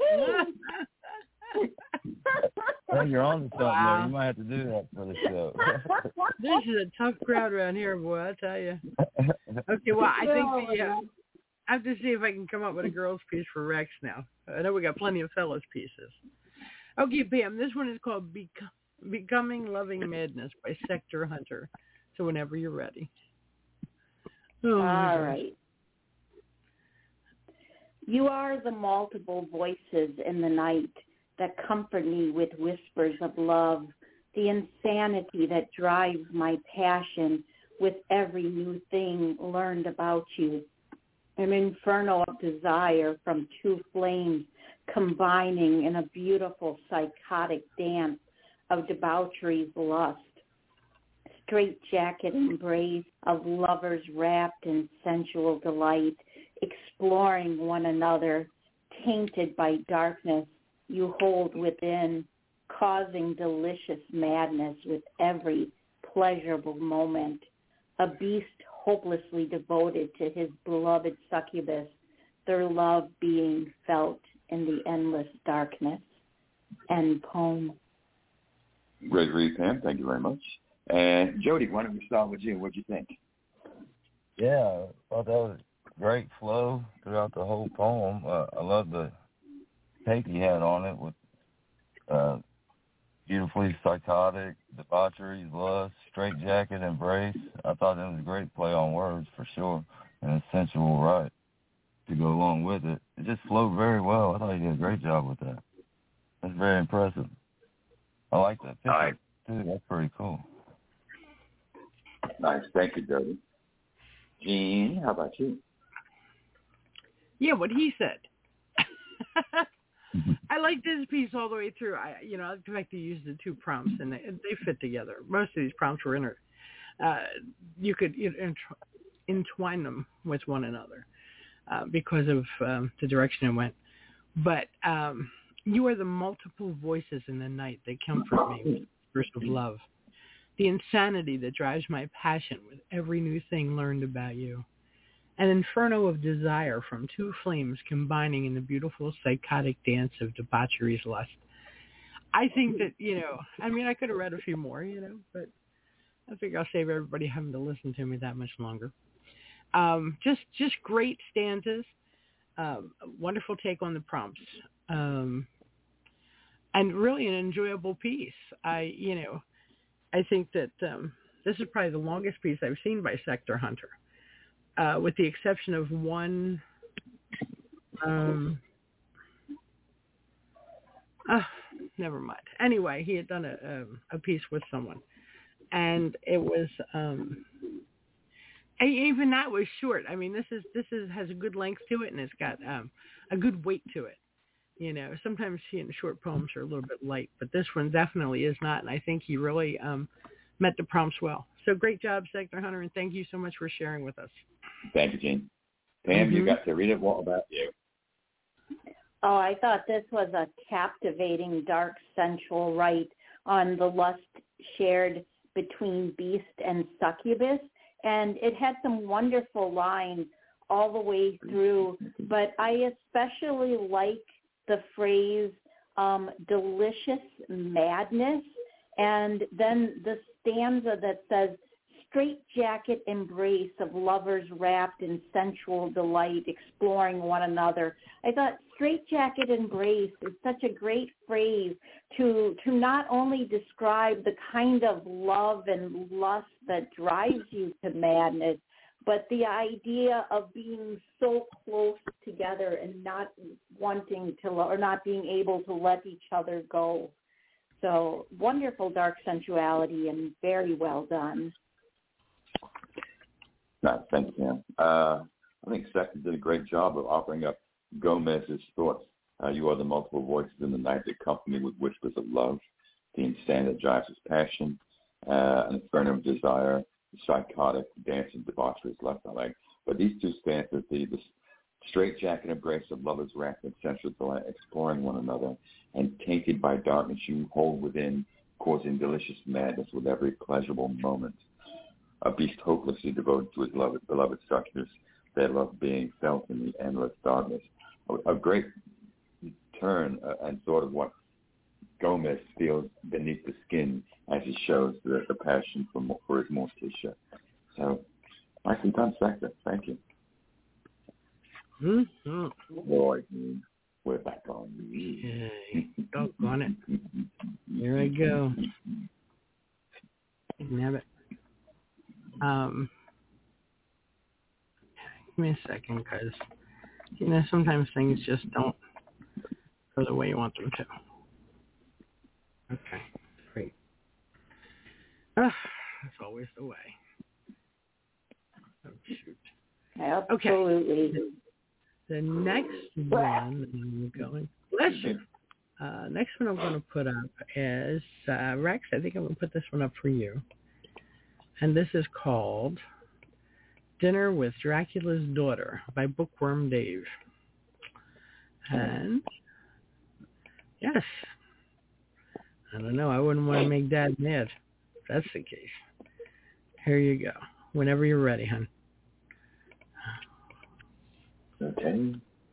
Speaker 8: I think you're on to something
Speaker 2: Wow.
Speaker 8: there. You might have to do that for the show.
Speaker 2: This is a tough crowd around here, boy, I tell you. Okay, well, I think the, uh, I have to see if I can come up with a girls piece for Rex now. I know we got plenty of fellas pieces. Okay, Pam, this one is called Bec- Becoming Loving Madness by Sector Hunter. So whenever you're ready. Oh,
Speaker 3: all right. You are the multiple voices in the night that comfort me with whispers of love, the insanity that drives my passion with every new thing learned about you, an inferno of desire from two flames combining in a beautiful psychotic dance of debauchery's lust, straight-jacket embrace of lovers wrapped in sensual delight, exploring one another, tainted by darkness you hold within, causing delicious madness with every pleasurable moment, a beast hopelessly devoted to his beloved succubus, their love being felt in the endless darkness. End poem.
Speaker 5: Great read, Pam. Thank you very much. And Jody, why don't we start with you? What do you think?
Speaker 8: Yeah, I thought that was great flow throughout the whole poem. Uh, I love the take he had on it with uh, beautifully psychotic, debauchery, lust, straitjacket, embrace. I thought it was a great play on words for sure, and a sensual right to go along with it. It just flowed very well. I thought he did a great job with that. That's very impressive. I like that picture,
Speaker 5: right.
Speaker 8: too. That's pretty cool.
Speaker 5: Nice. Thank you, Jody. Gene, how about you?
Speaker 2: Yeah, what he said. I liked his piece all the way through. I, you know, I like to use the two prompts, and they, they fit together. Most of these prompts were inter. Uh, you could you know, entwine them with one another uh, because of um, the direction it went. But um, you are the multiple voices in the night that comfort me with bursts of love. The insanity that drives my passion with every new thing learned about you. An inferno of desire from two flames combining in the beautiful psychotic dance of debauchery's lust. I think that, you know, I mean, I could have read a few more, you know, but I figure I'll save everybody having to listen to me that much longer. Um, just just great stanzas, um, wonderful take on the prompts, um, and really an enjoyable piece. I, you know, I think that um, this is probably the longest piece I've seen by Sector Hunter. Uh, with the exception of one, um, oh, never mind. Anyway, he had done a, a, a piece with someone, and it was um, even that was short. I mean, this is this is has a good length to it, and it's got um, a good weight to it. You know, sometimes you know, short poems are a little bit light, but this one definitely is not, and I think he really um, met the prompts well. So great job, Sector Hunter, and thank you so much for sharing with us.
Speaker 5: Thank you, Gene. Pam,
Speaker 2: mm-hmm.
Speaker 5: you got to read it. What about you?
Speaker 3: Oh, I thought this was a captivating, dark, sensual rite on the lust shared between beast and succubus, and it had some wonderful lines all the way through, but I especially like the phrase um, delicious madness, and then the stanza that says, straitjacket embrace of lovers wrapped in sensual delight, exploring one another. I thought straitjacket embrace is such a great phrase to to not only describe the kind of love and lust that drives you to madness, but the idea of being so close together and not wanting to, or not being able to let each other go. So wonderful dark sensuality and very well done.
Speaker 5: No, thank you, Pam. Uh, I think Sector did a great job of offering up Gomez's thoughts. Uh, you are the multiple voices in the night that comfort me with whispers of love, the insanity that drives his passion, uh, an inferno of desire, the psychotic dancing debauchery is left I like. But these two stanzas, the, the straitjacket embrace of lovers wrapped in sensual delight, exploring one another, and tainted by darkness you hold within, causing delicious madness with every pleasurable moment. A beast hopelessly devoted to his beloved, beloved succubus, their love being felt in the endless darkness. A, a great turn uh, and sort of what Gomez feels beneath the skin as he shows the, the passion for, for his Morticia. So, nicely done, Sector. Thank you.
Speaker 2: Mm-hmm.
Speaker 5: Boy, we're back on.
Speaker 2: Okay. Doggone it. Here I go. Nab it. Um, give me a second, because, you know, sometimes things just don't go the way you want them to. Okay, great. Ah, that's always the way. Oh, shoot.
Speaker 3: Absolutely.
Speaker 2: Okay. The, the next one I'm going, bless you. Uh, next one I'm going to put up is, uh, Rex, I think I'm going to put this one up for you. And this is called Dinner with Dracula's Daughter by Bookworm Dave. And, yes, I don't know, I wouldn't want to make Dad mad if that's the case. Here you go. Whenever you're ready, hon.
Speaker 5: Okay.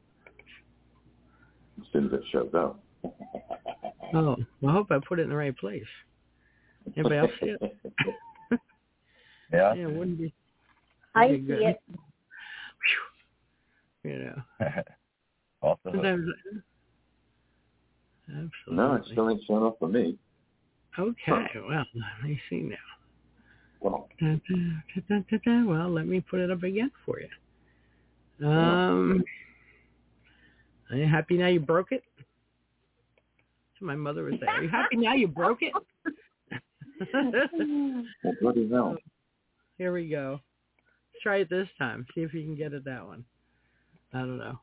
Speaker 5: As soon as it shows up.
Speaker 2: Oh, well, I hope I put it in the right place. Anybody else see it?
Speaker 8: Yeah.
Speaker 2: Yeah, it wouldn't be.
Speaker 3: I
Speaker 2: be
Speaker 3: see
Speaker 2: good.
Speaker 3: it.
Speaker 2: You know.
Speaker 8: Off the hook.
Speaker 2: Sometimes. Absolutely.
Speaker 5: No, it still ain't showing up for me.
Speaker 2: Okay, well, let me see now.
Speaker 5: Well,
Speaker 2: Da, da, da, da, da. Well, let me put it up again for you. Um, are you happy now you broke it? So my mother would say, are you happy now you broke it?
Speaker 5: well, bloody hell.
Speaker 2: Here we go. Let's try it this time. See if you can get it that one. I don't know.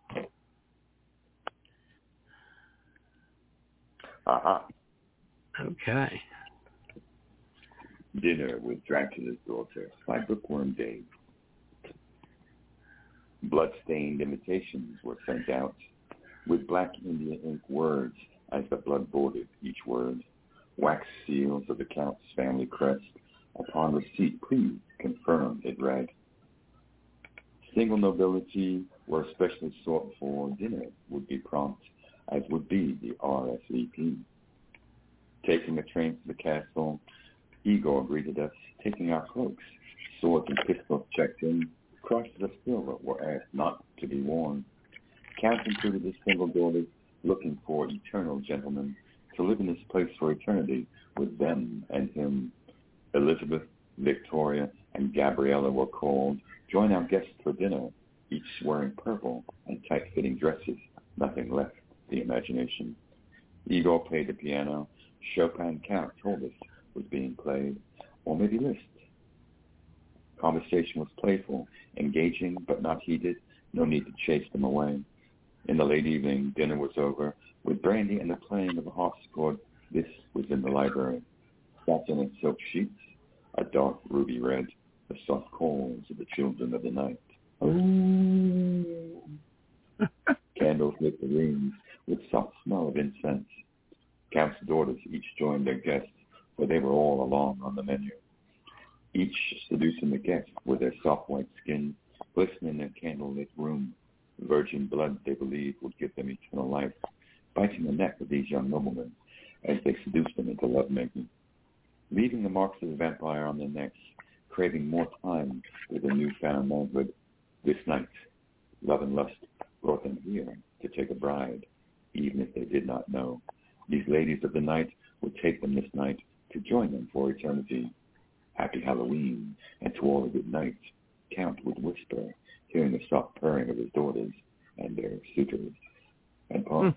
Speaker 5: Aha.
Speaker 2: Okay.
Speaker 5: Dinner with Dracula's Daughter by Bookworm Dave. Blood-stained invitations were sent out with black India ink words as the blood bordered each word. Wax seals of the Count's family crest. Upon receipt, please confirm, it read. Single nobility were especially sought for. Dinner would be prompt, as would be the R S V P. Taking a train to the castle, Igor greeted us, taking our cloaks. Swords and pistols checked in. Crosses of silver were asked not to be worn. Count included his single daughters, looking for eternal gentlemen, to live in this place for eternity with them and him. Elizabeth, Victoria, and Gabriella were called. Join our guests for dinner, each wearing purple and tight-fitting dresses. Nothing left the imagination. Igor played the piano. Chopin Count told us was being played, or maybe Liszt. Conversation was playful, engaging, but not heated. No need to chase them away. In the late evening, dinner was over, with brandy and the playing of a harpsichord. This was in the library. Satin and silk sheets, a dark ruby red, the soft calls of the children of the night. Ooh. Candles lit the rooms with soft smell of incense. Count's daughters each joined their guests, for they were all along on the menu. Each seducing the guests with their soft white skin, glistening in their candlelit room. Virgin blood, they believed, would give them eternal life, biting the neck of these young noblemen as they seduced them into lovemaking. Leaving the marks of the vampire on their necks, craving more time with their newfound manhood, this night, love and lust brought them here to take a bride, even if they did not know. These ladies of the night would take them this night to join them for eternity. Happy Halloween, and to all a good night, Count would whisper, hearing the soft purring of his daughters and their suitors. And Paul.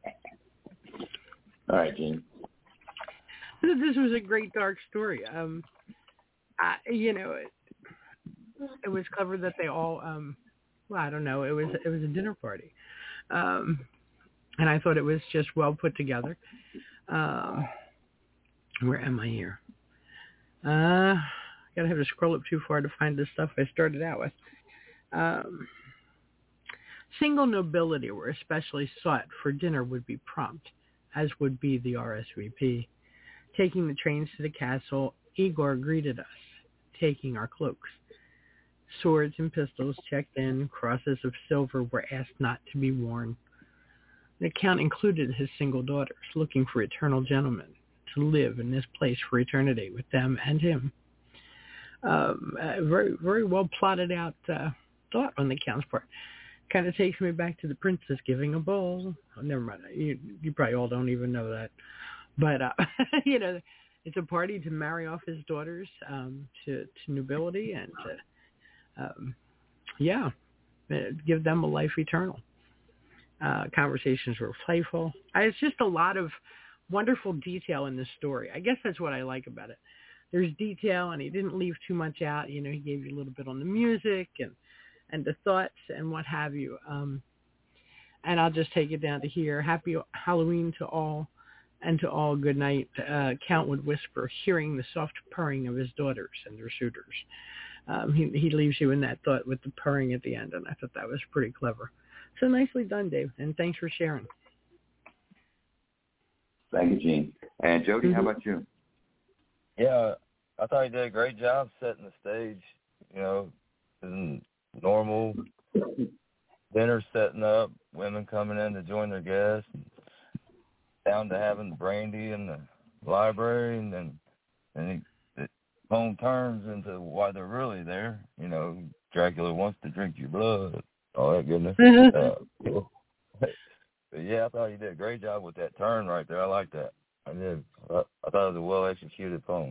Speaker 5: All right, Gene.
Speaker 2: This was a great dark story. Um, I, you know, it, it was clever that they all. Um, well, I don't know. It was it was a dinner party, um, and I thought it was just well put together. Um, where am I here? Uh, gotta have to scroll up too far to find the stuff I started out with. Um, single nobility were especially sought, for dinner would be prompt, as would be the R S V P. Taking the trains to the castle, Igor greeted us, taking our cloaks. Swords and pistols checked in, crosses of silver were asked not to be worn. The Count included his single daughters, looking for eternal gentlemen, to live in this place for eternity with them and him. Um, uh, very, very well plotted out uh, thought on the Count's part. kind of takes me back to the princess giving a ball. Oh, never mind. You, you probably all don't even know that. But, uh, you know, it's a party to marry off his daughters um, to, to nobility and to, um, yeah, give them a life eternal. Uh, conversations were playful. Uh, It's just a lot of wonderful detail in this story. I guess that's what I like about it. There's detail, and he didn't leave too much out. You know, he gave you a little bit on the music and, and the thoughts and what have you. Um, and I'll just take it down to here. Happy Halloween to all, and to all good night. Uh, Count would whisper, hearing the soft purring of his daughters and their suitors. Um, he, he leaves you in that thought with the purring at the end, and I thought that was pretty clever. So nicely done, Dave, and thanks for sharing.
Speaker 5: Thank you, Gene. And Jody, mm-hmm. How about you?
Speaker 8: Yeah, I thought he did a great job setting the stage. You know, normal dinner setting up, women coming in to join their guests, down to having the brandy in the library, and then and it, it phone turns into why they're really there. You know, Dracula wants to drink your blood, all that goodness. uh, but yeah, I thought he did a great job with that turn right there. I like that. I did. I, I thought it was a well-executed poem.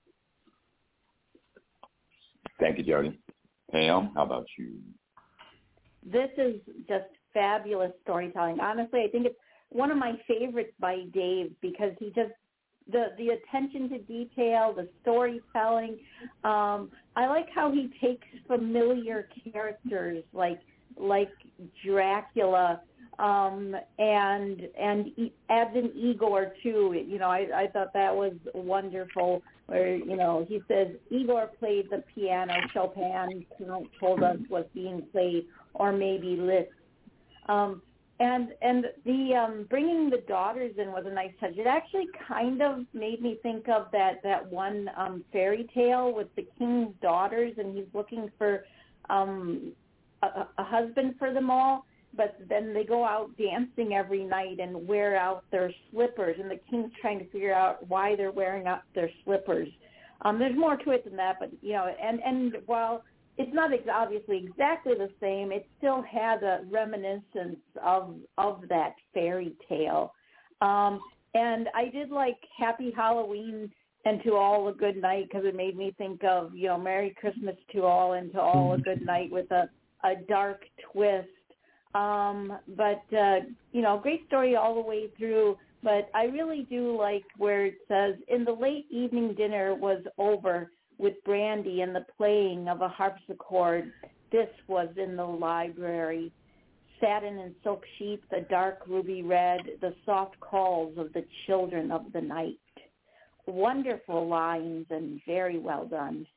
Speaker 5: Thank you, Jody. Pam, how about you?
Speaker 3: This is just fabulous storytelling. Honestly, I think it's one of my favorites by Dave because he just, the, the attention to detail, the storytelling. Um, I like how he takes familiar characters like like Dracula um, and and he adds an Igor too. You know, I, I thought that was wonderful. Where, you know, he says Igor played the piano, Chopin told us was being played, or maybe Liszt. Um, and and the um, bringing the daughters in was a nice touch. It actually kind of made me think of that that one um, fairy tale with the king's daughters, and he's looking for um, a, a husband for them all. But then they go out dancing every night and wear out their slippers, and the king's trying to figure out why they're wearing out their slippers. Um, there's more to it than that, but, you know, and, and while it's not ex- obviously exactly the same, it still had a reminiscence of of that fairy tale. Um, and I did like Happy Halloween and To All a Good Night because it made me think of, you know, Merry Christmas to all and To All a Good Night with a, a dark twist. Um, but, uh, you know, great story all the way through. But I really do like where it says, in the late evening dinner was over with brandy and the playing of a harpsichord. This was in the library. Satin and silk sheets, a dark ruby red, the soft calls of the children of the night. Wonderful lines and very well done.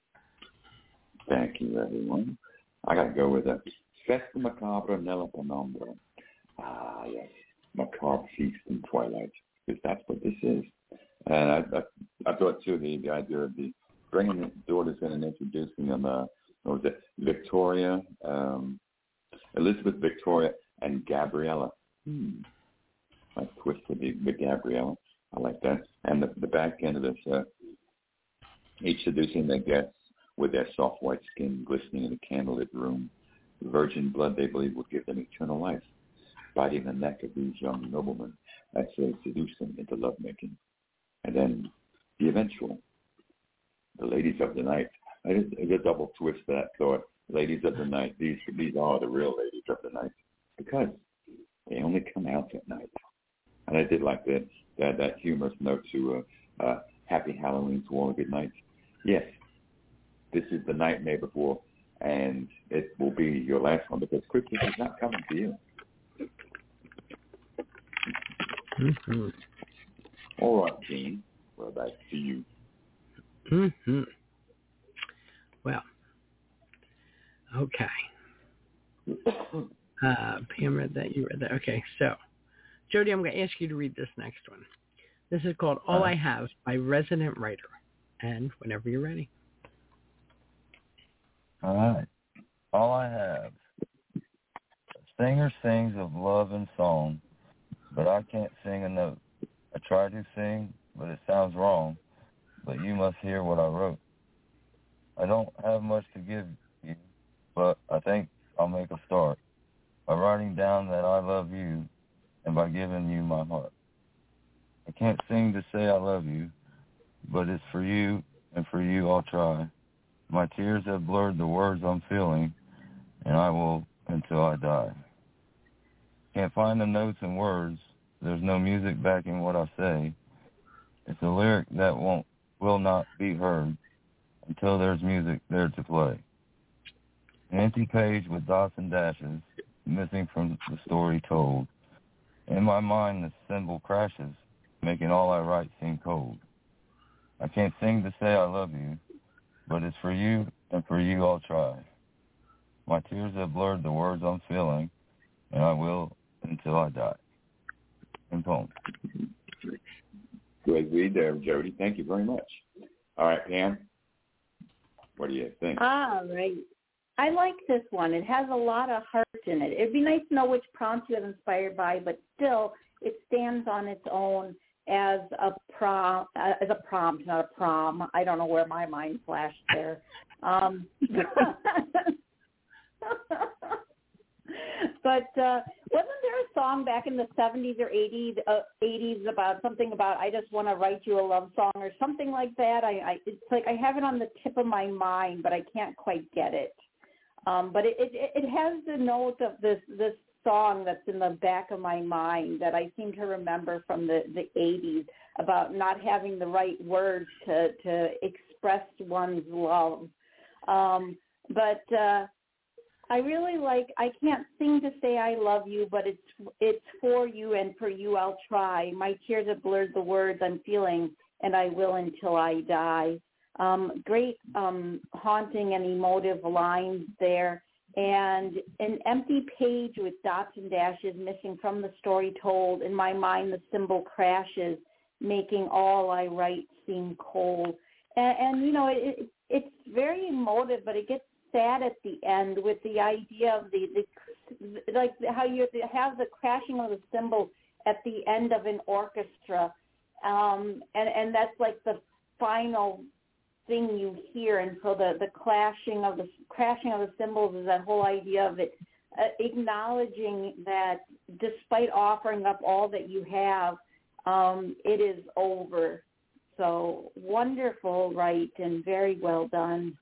Speaker 5: Thank you, everyone. I got to go with it. Festa macabre nella penumbra. Ah, yes. Macabre feast in twilight, because that's what this is. And I, I, I thought, too, the, the idea of the bringing the daughters in and introducing them, uh, what was it, Victoria, um, Elizabeth, Victoria, and Gabriella. Hmm. Nice twist with, the, with Gabriella. I like that. And the, the back end of this, uh, each seducing their guests with their soft white skin glistening in a candlelit room. Virgin blood, they believe, would give them eternal life, biting the neck of these young noblemen as they seduce them into lovemaking. And then the eventual, the ladies of the night. It's a double twist to that thought. Ladies of the night, these these are the real ladies of the night, because they only come out at night. And I did like that that, that humorous note to uh, uh, Happy Halloween to all a good night. Yes, this is the nightmare before, and it will be your last one, because Christmas is not coming to you.
Speaker 2: Mm-hmm.
Speaker 5: All right, Gene. Well, back to you.
Speaker 2: Mm-hmm. Well, okay. Uh, Pam read that. You read that. Okay, so, Jody, I'm going to ask you to read this next one. This is called All uh, I Have by Resident Writer. And whenever you're ready.
Speaker 8: All right. All I have. A singer sings of love and song, but I can't sing a note. I try to sing, but it sounds wrong. But you must hear what I wrote. I don't have much to give you, but I think I'll make a start. by writing down that I love you and by giving you my heart. I can't sing to say I love you, but it's for you, and for you I'll try. My tears have blurred the words I'm feeling, and I will until I die. Can't find the notes and words. There's no music backing what I say. It's a lyric that won't, will not be heard until there's music there to play. An empty page with dots and dashes, missing from the story told. In my mind, the symbol crashes, making all I write seem cold. I can't sing to say I love you, but it's for you, and for you I'll try. My tears have blurred the words I'm feeling, and I will until I die. In poem.
Speaker 5: Great read there, Jody. Thank you very much. All right, Pam, what do you think?
Speaker 3: All right. I like this one. It has a lot of heart in it. It'd be nice to know which prompt you was inspired by, but still, it stands on its own as a prom, as a prompt, not a prom. I don't know where my mind flashed there. Um, but uh, wasn't there a song back in the seventies or eighties, uh, eighties about something about I just want to write you a love song or something like that? I, I it's like I have it on the tip of my mind, but I can't quite get it. Um, but it, it it has the note of this this song that's in the back of my mind that I seem to remember from the, the eighties about not having the right words to, to express one's love. Um, but uh, I really like, I can't sing to say I love you, but it's it's for you, and for you I'll try. My tears have blurred the words I'm feeling, and I will until I die. Um, great um, haunting and emotive lines there, and an empty page with dots and dashes missing from the story told. In my mind, the symbol crashes, making all I write seem cold. And, and you know, it, it's very emotive, but it gets sad at the end with the idea of the, the like how you have the crashing of the cymbal at the end of an orchestra, um, and, and that's like the final thing you hear, and so the, the clashing of the crashing of the cymbals is that whole idea of it uh, acknowledging that despite offering up all that you have, um, it is over. So wonderful, right, and very well done.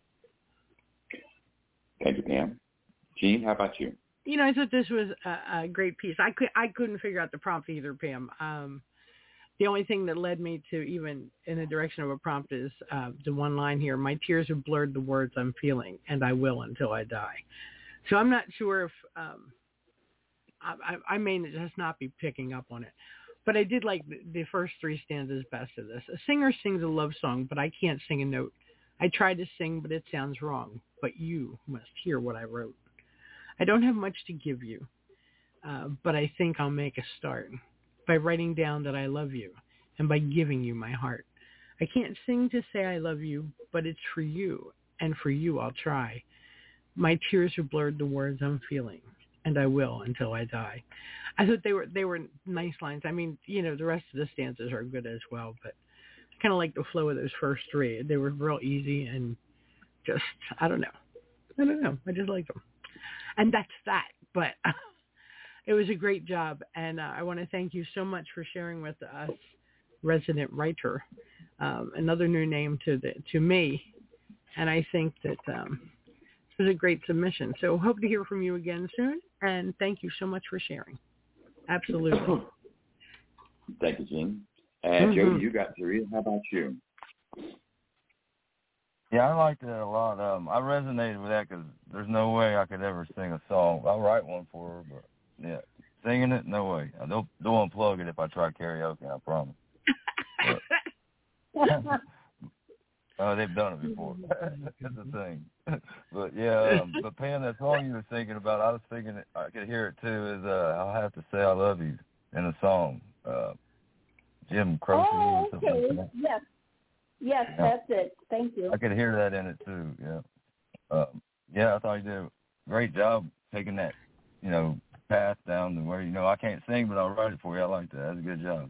Speaker 5: Thank you, Pam. Gene, how about you?
Speaker 2: You know, I thought this was a, a great piece. I could I couldn't figure out the prompt either, Pam. Um, The only thing that led me to even in the direction of a prompt is uh, the one line here, my tears have blurred the words I'm feeling, and I will until I die. So I'm not sure if, um, I, I may just not be picking up on it. But I did like the, the first three stanzas best of this. A singer sings a love song, but I can't sing a note. I tried to sing, but it sounds wrong. But you must hear what I wrote. I don't have much to give you, uh, but I think I'll make a start by writing down that I love you and by giving you my heart. I can't sing to say I love you, but it's for you, and for you I'll try. My tears have blurred the words I'm feeling, and I will until I die. I thought they were they were nice lines. I mean, you know, the rest of the stanzas are good as well, but I kind of like the flow of those first three. They were real easy and just, I don't know. I don't know. I just like them. And that's that. But it was a great job, and uh, I want to thank you so much for sharing with us, Resident Writer, um, another new name to the to me, and I think that um, this was a great submission. So hope to hear from you again soon, and thank you so much for sharing. Absolutely.
Speaker 5: Thank you, Gene. And mm-hmm. Jody, you got to read. How about you?
Speaker 8: Yeah, I liked it a lot. Um, I resonated with that because there's no way I could ever sing a song. I'll write one for her, but yeah, singing it, no way. I don't don't unplug it if I try karaoke. I promise. But, oh, they've done it before. That's the thing. But yeah, um, but Pam, that song you were thinking about, I was thinking it, I could hear it too. Is uh, I'll have to say I love you in a song. Uh, Jim Croce
Speaker 3: oh,
Speaker 8: or something
Speaker 3: okay.
Speaker 8: like that.
Speaker 3: Yes. Yes, yeah. That's it. Thank you.
Speaker 8: I could hear that in it too. Yeah. Um, yeah, I thought you did a great job taking that, you know, path down to where, you know, I can't sing, but I'll write it for you. I like that. That's a good job.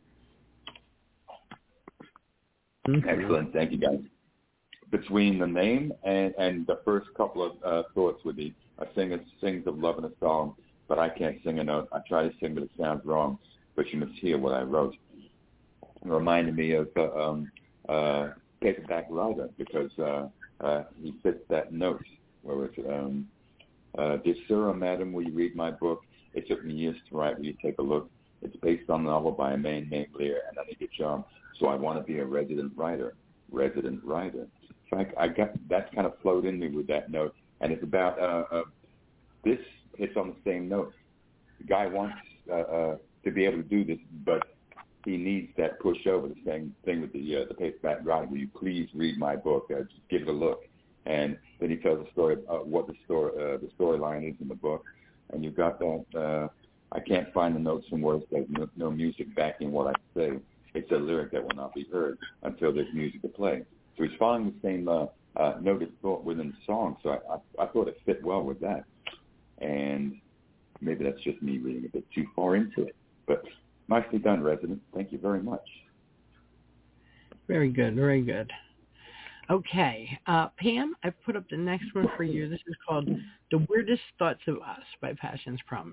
Speaker 5: Excellent. Thank you, guys. Between the name and, and the first couple of uh, thoughts with the a singer sings of love in a song, but I can't sing a note. I try to sing, but it sounds wrong. But you must hear what I wrote. It reminded me of uh, um, uh, Paperback Writer, because uh, uh, he fits that note where it's, um, uh, dear sir or madam, will you read my book? It took me years to write. Will you take a look? It's based on a novel by a man named Lear, and I need a job, so I want to be a resident writer. Resident writer. So I, I got that kind of flowed in me with that note, and it's about uh, uh, this hits on the same note. The guy wants uh, uh, to be able to do this, but he needs that push over. The same thing with the uh, the paperback writer. Will you please read my book? Uh, just give it a look. And then he tells the story of what the story uh, the storyline is in the book, and you've got that. Uh, I can't find the notes and words. There's no, no music backing what I say. It's a lyric that will not be heard until there's music to play. So he's following the same uh, uh, note of thought within the song. So I, I, I thought it fit well with that. And maybe that's just me reading a bit too far into it. But nicely done, Resident. Thank you very much.
Speaker 2: Very good, very good. Okay, uh, Pam, I put up the next one for you. This is called The Weirdest Thoughts of Us by Passion's Promise.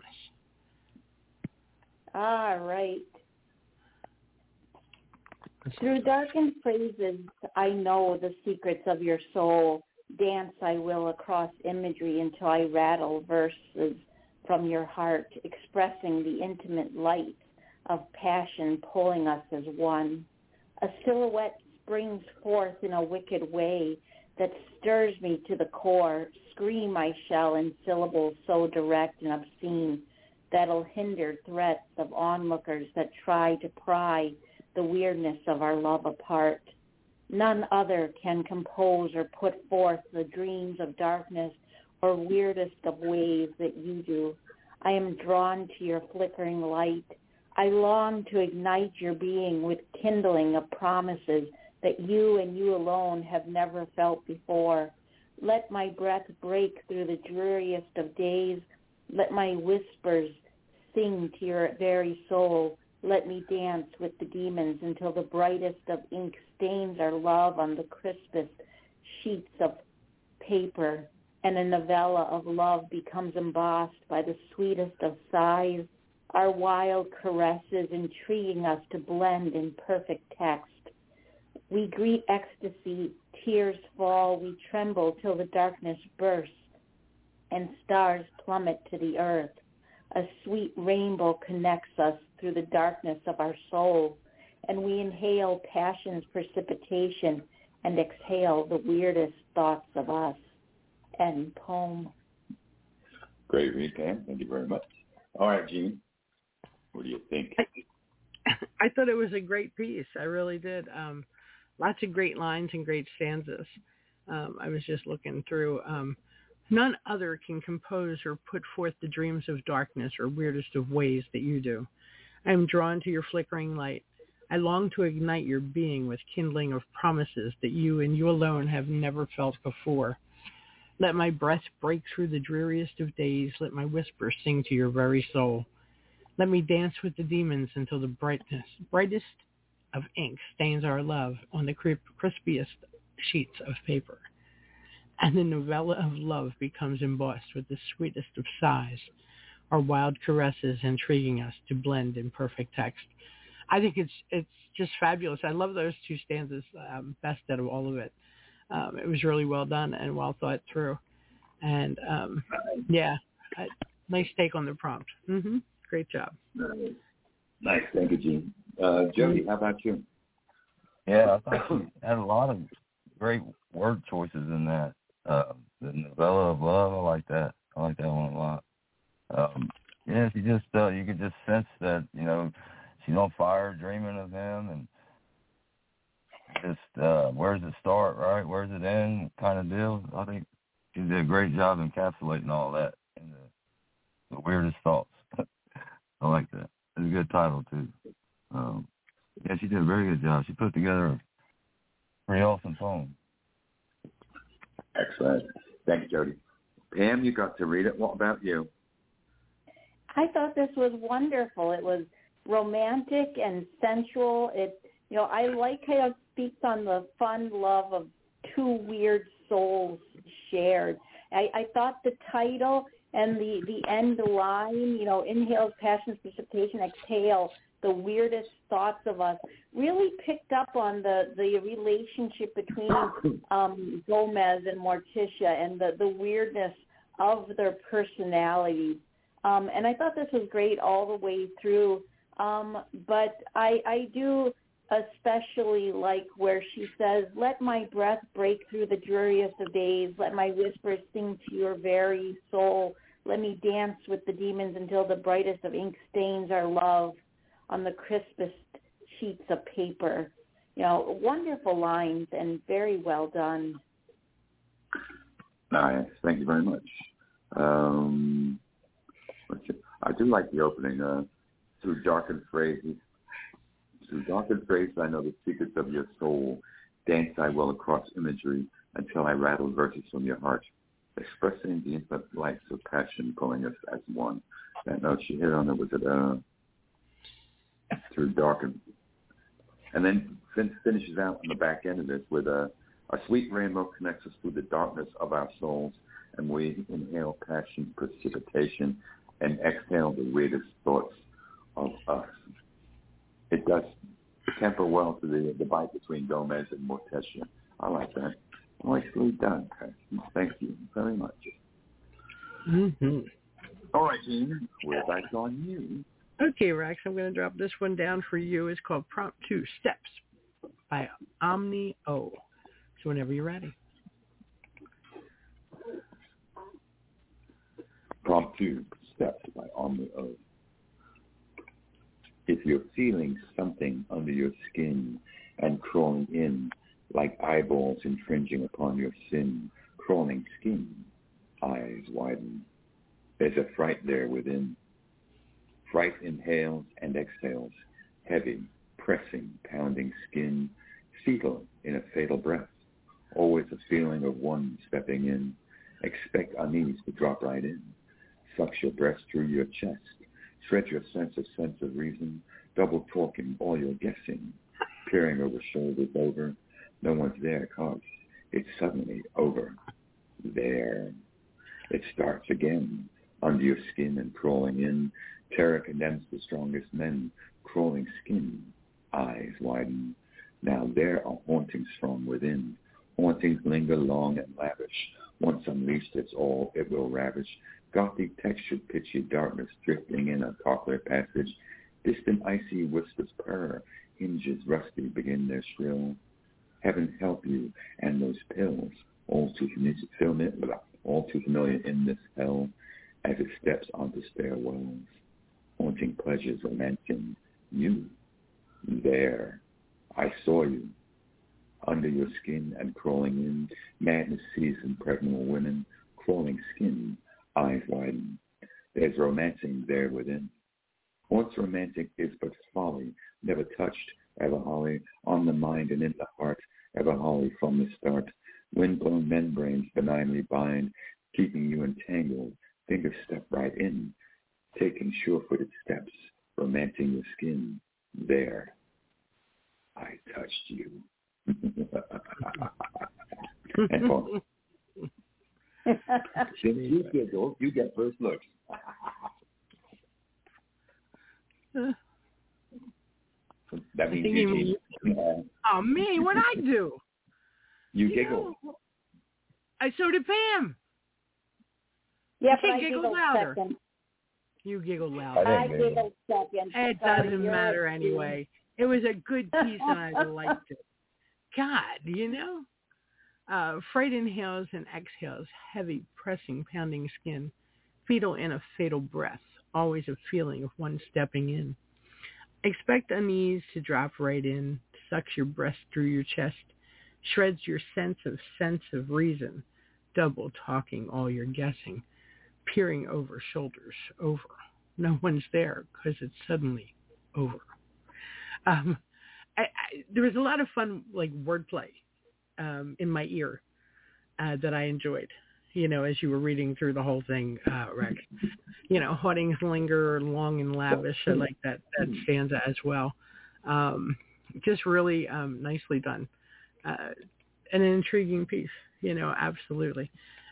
Speaker 3: All right. Through darkened phrases, I know the secrets of your soul. Dance I will across imagery until I rattle verses from your heart, expressing the intimate light of passion pulling us as one. A silhouette springs forth in a wicked way that stirs me to the core. Scream I shall in syllables so direct and obscene that'll hinder threats of onlookers that try to pry the weirdness of our love apart. None other can compose or put forth the dreams of darkness or weirdest of ways that you do. I am drawn to your flickering light. I long to ignite your being with kindling of promises that you and you alone have never felt before. Let my breath break through the dreariest of days. Let my whispers sing to your very soul. Let me dance with the demons until the brightest of ink stains our love on the crispest sheets of paper, and a novella of love becomes embossed by the sweetest of sighs, our wild caresses intriguing us to blend in perfect text. We greet ecstasy, tears fall, we tremble till the darkness bursts, and stars plummet to the earth. A sweet rainbow connects us through the darkness of our soul, and we inhale passion's precipitation and exhale the weirdest thoughts of us. End poem.
Speaker 5: Great read, Pam. Thank you very much. All right, Gene. What do you think?
Speaker 2: I, I thought it was a great piece. I really did. Um, lots of great lines and great stanzas. Um, I was just looking through. Um, None other can compose or put forth the dreams of darkness or weirdest of ways that you do. I am drawn to your flickering light. I long to ignite your being with kindling of promises that you and you alone have never felt before. Let my breath break through the dreariest of days. Let my whisper sing to your very soul. Let me dance with the demons until the brightness, brightest of ink stains our love on the crispiest sheets of paper. And the novella of love becomes embossed with the sweetest of sighs, our wild caresses intriguing us to blend in perfect text. I think it's it's just fabulous. I love those two stanzas um, best out of all of it. Um, it was really well done and well thought through. And, um, yeah, I, nice take on the prompt. Mm-hmm. Great job.
Speaker 5: Nice. Thank you, Gene. Uh, Jody, how about you?
Speaker 8: Yeah, I thought you had a lot of great word choices in that. Uh, the novella of love, I like that. I like that one a lot. Um, yeah, she just, uh, you could just sense that, you know, she's on fire dreaming of him, and just, uh, where's it start, right? Where's it end kind of deal. I think she did a great job encapsulating all that in the, the weirdest thoughts. I like that. It's a good title, too. Um, yeah, she did a very good job. She put together a pretty awesome poem.
Speaker 5: Excellent. Thank you, Jody. Pam, you got to read it. What about you?
Speaker 3: I thought this was wonderful. It was romantic and sensual. It, you know, I like how it speaks on the fun love of two weird souls shared. I, I thought the title, And the, the end line, you know, inhales, passions, precipitation, exhale, the weirdest thoughts of us, really picked up on the, the relationship between um, Gomez and Morticia and the, the weirdness of their personalities. Um, and I thought this was great all the way through. Um, but I, I do especially like where she says, let my breath break through the dreariest of days. Let my whispers sing to your very soul. Let me dance with the demons until the brightest of ink stains our love on the crispest sheets of paper. You know, wonderful lines and very well done.
Speaker 5: Nice. Thank you very much. Um, I do like the opening. Uh, through darkened phrases, through darkened phrases, I know the secrets of your soul. Dance I will across imagery until I rattle verses from your heart, expressing the infinite lights of passion pulling us as one. That note she hit on it was it uh, through darkened, and then fin- finishes out on the back end of this with a, a sweet rainbow connects us through the darkness of our souls, and we inhale passion, precipitation, and exhale the weirdest thoughts of us. It does temper well to the the bite between Gomez and Morticia. I like that. Nicely done, Passion. Thank you very much.
Speaker 2: Mm-hmm.
Speaker 5: All right, Gene, we're back on you.
Speaker 2: Okay, Rex, I'm going to drop this one down for you. It's called Prompt two Steps by Omni O. So whenever you're ready.
Speaker 5: Prompt two Steps by Omni O. If you're feeling something under your skin and crawling in like eyeballs infringing upon your sin, crawling skin, eyes widen. There's a fright there within. Fright inhales and exhales, heavy, pressing, pounding skin, fetal in a fatal breath. Always a feeling of one stepping in. Expect unease to drop right in. Sucks your breast through your chest. Shred your sense of sense of reason. Double talking all your guessing. Peering over shoulders over. No one's there cause it's suddenly over. There. It starts again. Under your skin and crawling in. Terror condemns the strongest men. Crawling skin. Eyes widen. Now there are hauntings from within. Hauntings linger long and lavish. Once unleashed, it's all it will ravish. Gothic textured pitchy darkness drifting in a cochlear passage. Distant icy whispers purr. Hinges rusty begin their shrill. Heaven help you and those pills. All too familiar, all too familiar in this hell as it steps onto stairwells. Haunting pleasures romancing you. There, I saw you. Under your skin and crawling in, madness sees impregnable women, crawling skin, eyes widen. There's romancing there within. What's romantic is but folly, never touched, ever holly, on the mind and in the heart, ever holly from the start. Wind-blown membranes benignly bind, keeping you entangled, fingers step right in, taking sure-footed steps, romancing your skin. There, I touched you. And for since you giggle, you get first looks. That means you,
Speaker 2: you, you Oh, me? What'd I do?
Speaker 5: You,
Speaker 2: you
Speaker 5: giggle.
Speaker 2: Know, I so did Pam.
Speaker 3: Yeah,
Speaker 2: you
Speaker 3: but I
Speaker 2: giggle
Speaker 3: giggled
Speaker 2: louder.
Speaker 3: Second.
Speaker 2: You giggled louder.
Speaker 3: I giggled second.
Speaker 2: It doesn't matter anyway. It was a good piece and I liked it. God, you know? Uh, fright inhales and exhales, heavy, pressing, pounding skin, fetal in a fatal breath, always a feeling of one stepping in. Expect unease to drop right in, sucks your breast through your chest, shreds your sense of sense of reason, double talking all your guessing, peering over shoulders, over. No one's there because it's suddenly over. Um, I, I, there was a lot of fun, like, wordplay um, in my ear uh, that I enjoyed, you know, as you were reading through the whole thing, uh, Rex. You know, hauntings linger long and lavish. I like that, that stanza as well. Um, just really um, nicely done. Uh, an intriguing piece, you know, absolutely.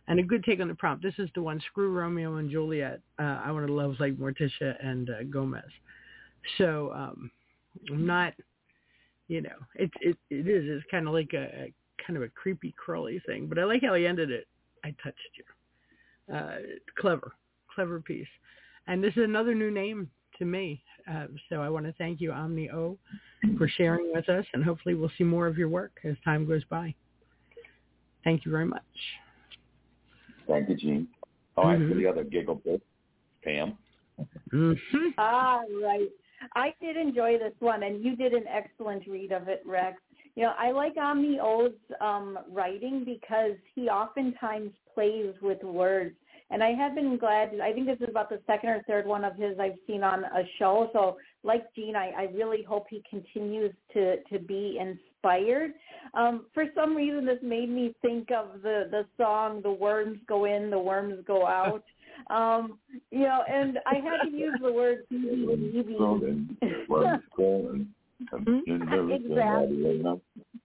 Speaker 2: And a good take on the prompt. This is the one, Screw Romeo and Juliet. Uh, I want to love like Morticia and uh, Gomez. So um, I'm not, you know, it, it, it is. It's kind of like a, a kind of a creepy, crawly thing. But I like how he ended it. I touched you. Uh, clever, clever piece. And this is another new name to me. Uh, so I want to thank you, Omni O, for sharing with us. And hopefully we'll see more of your work as time goes by. Thank you very much.
Speaker 5: Thank you, Gene. All right,
Speaker 2: mm-hmm.
Speaker 5: for the other giggle bit, Pam.
Speaker 2: Mm-hmm.
Speaker 3: Ah, right. I did enjoy this one, and you did an excellent read of it, Rex. You know, I like Omni O's um, writing because he oftentimes plays with words. And I have been glad, I think this is about the second or third one of his I've seen on a show. So like Gene, I, I really hope he continues to, to be inspired. Um, for some reason, this made me think of the, the song, The Worms Go In, The Worms Go Out. Um, you know, and I had to use the word heebie-jeebies. Exactly.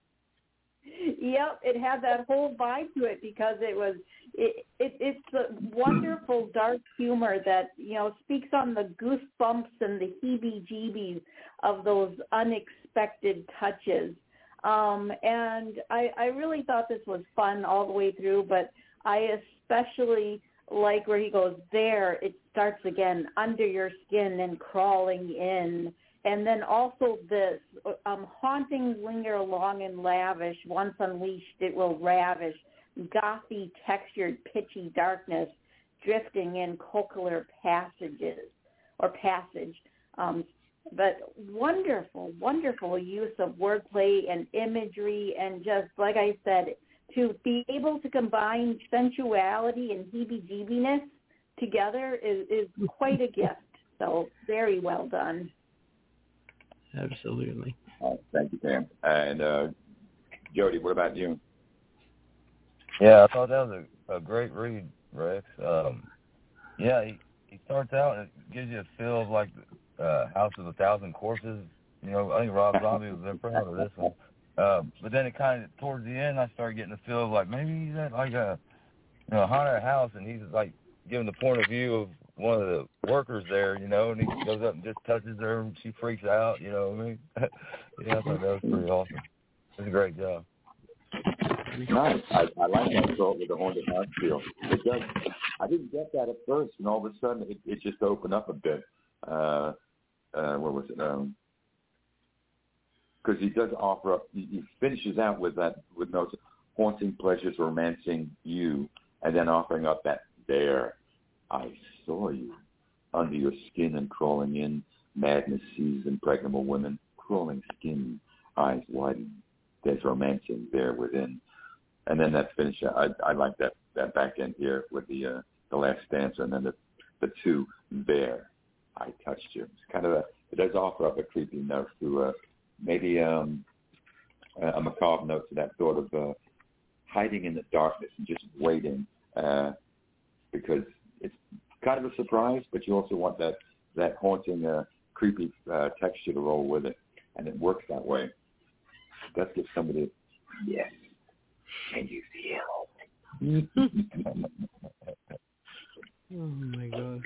Speaker 3: Yep, it had that whole vibe to it because it was it, it it's a wonderful dark humor that, you know, speaks on the goosebumps and the heebie-jeebies of those unexpected touches. Um, and I, I really thought this was fun all the way through, but I especially like where he goes, there, it starts again, under your skin and crawling in. And then also this, um, hauntings linger long and lavish. Once unleashed, it will ravish. Gothy textured, pitchy darkness, drifting in cochlear passages or passage. Um, but wonderful, wonderful use of wordplay and imagery, and just like I said, to be able to combine sensuality and heebie-jeebiness together is, is quite a gift. So very well done.
Speaker 2: Absolutely.
Speaker 5: Oh, thank you, Pam. And uh, Jody, what about you?
Speaker 8: Yeah, I thought that was a, a great read, Rex. Um, yeah, he, he starts out and it gives you a feel of like uh, House of a Thousand Corpses. You know, I think Rob Zombie was very proud of this one. Uh, but then it kind of, towards the end, I started getting the feel of like maybe he's at like a, you know, a haunted house and he's like giving the point of view of one of the workers there, you know, and he goes up and just touches her and she freaks out, you know what I mean? Yeah, I thought that was pretty awesome. It was a great job.
Speaker 5: Nice. I, I like that thought with the haunted house feel. It does. I didn't get that at first, and all of a sudden it, it just opened up a bit. Uh, uh, what was it? Um, because he does offer up, he, he finishes out with that, with notes, haunting pleasures, romancing you, and then offering up that there, I saw you, under your skin and crawling in, madness sees impregnable women, crawling skin, eyes widen, there's romancing there within. And then that finish, I, I like that, that back end here with the uh, the last stanza, and then the, the two, there, I touched you. It's kind of a, it does offer up a creepy note to uh, maybe um, a macabre note to that thought of uh, hiding in the darkness and just waiting, uh, because it's kind of a surprise, but you also want that, that haunting, uh, creepy uh, texture to roll with it, and it works that way. Let's give somebody, yes, can you feel?
Speaker 2: Oh, my gosh.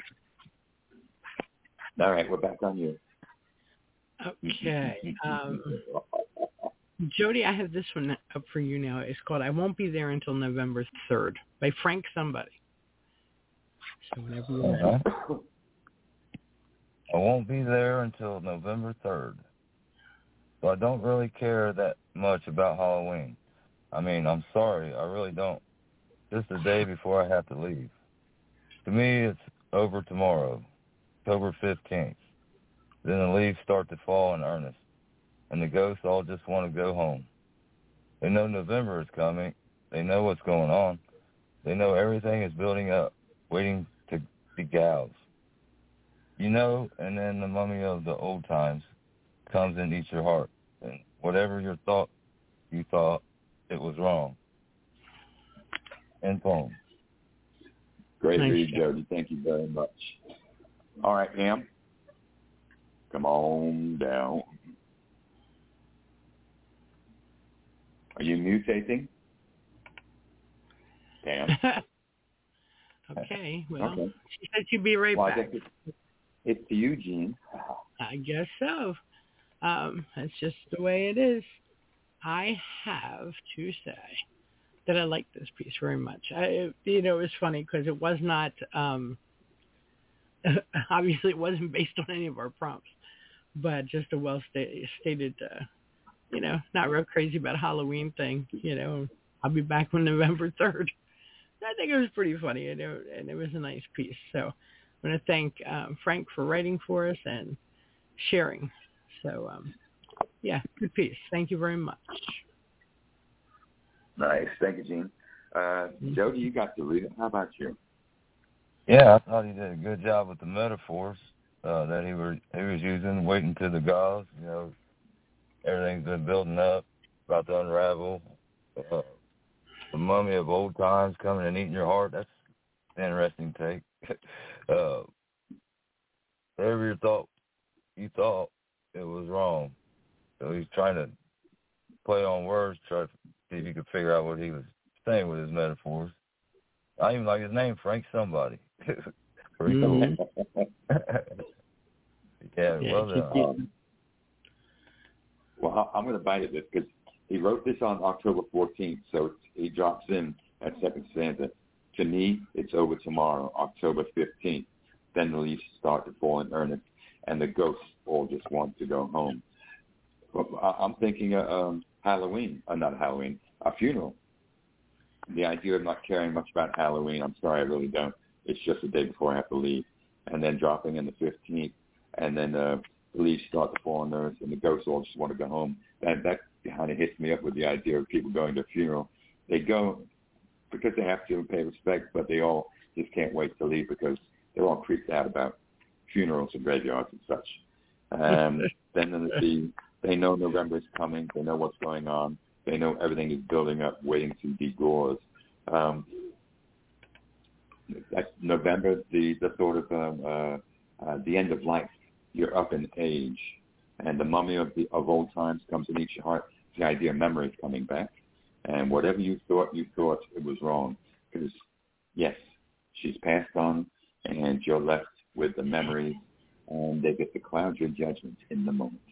Speaker 5: All right, we're back on you.
Speaker 2: Okay. Um, Jody, I have this one up for you now. It's called I Won't Be There Until November third by Frank Somebody. So whenever you're ready.
Speaker 8: Uh-huh. I won't be there until November third. So I don't really care that much about Halloween. I mean, I'm sorry, I really don't. Just the day before I have to leave. To me, it's over tomorrow, October fifteenth. Then the leaves start to fall in earnest, and the ghosts all just want to go home. They know November is coming. They know what's going on. They know everything is building up, waiting to be gouged. You know, and then the mummy of the old times comes and eats your heart. And whatever your thought, you thought, it was wrong. End poem.
Speaker 5: Great
Speaker 2: Nice
Speaker 5: read,
Speaker 2: job.
Speaker 5: Jody. Thank you very much. All right, Pam. Come on down. Are you mutating? Pam?
Speaker 2: Okay, well,
Speaker 5: Okay.
Speaker 2: she said she'd be right
Speaker 5: Well, I
Speaker 2: back.
Speaker 5: guess it's, it's to you, Gene.
Speaker 2: I guess so. Um, that's just the way it is. I have to say that I like this piece very much. I, you know, it was funny because it was not, um, obviously it wasn't based on any of our prompts, but just a well-stated, uh, you know, not real crazy about Halloween thing. You know, I'll be back on November third. I think it was pretty funny, you know, and it was a nice piece. So I want to thank um, Frank for writing for us and sharing. So, um, yeah, good piece. Thank you very much.
Speaker 5: Nice. Thank you, Gene. Uh, Jody, you got to read it. How about you?
Speaker 8: Yeah, I thought he did a good job with the metaphors uh, that he, were, he was using, waiting to the gods. You know, everything's been building up, about to unravel. Uh, the mummy of old times coming and eating your heart. That's an interesting take. uh, whatever you thought, you thought it was wrong. So he's trying to play on words, try to see if he could figure out what he was saying with his metaphors. I even like his name, Frank Somebody.
Speaker 2: Mm-hmm.
Speaker 8: yeah,
Speaker 2: Yeah,
Speaker 8: well done.
Speaker 5: Um, well, I'm going to bite at this because he wrote this on October fourteenth, so he drops in at second stanza. To me, it's over tomorrow, October fifteenth. Then the leaves start to fall in earnest, and the ghosts all just want to go home. Well, I'm thinking of um, Halloween, uh, not Halloween, a funeral. The idea of not caring much about Halloween, I'm sorry, I really don't. It's just the day before I have to leave. And then dropping in the fifteenth, and then uh, the leaves start to fall on earth, and the ghosts all just want to go home. That that kind of hits me up with the idea of people going to a funeral. They go because they have to pay respect, but they all just can't wait to leave because they're all creeped out about funerals and graveyards and such. Um, then in the sea, they know November is coming. They know what's going on. They know everything is building up, waiting to be gauze. Um, that's November, the, the sort of um, uh, uh, the end of life. You're up in age. And the mummy of the of old times comes in each heart. The idea of memory is coming back. And whatever you thought, you thought it was wrong. Because, yes, she's passed on, and you're left with the memories, and they get to cloud your judgment in the moment.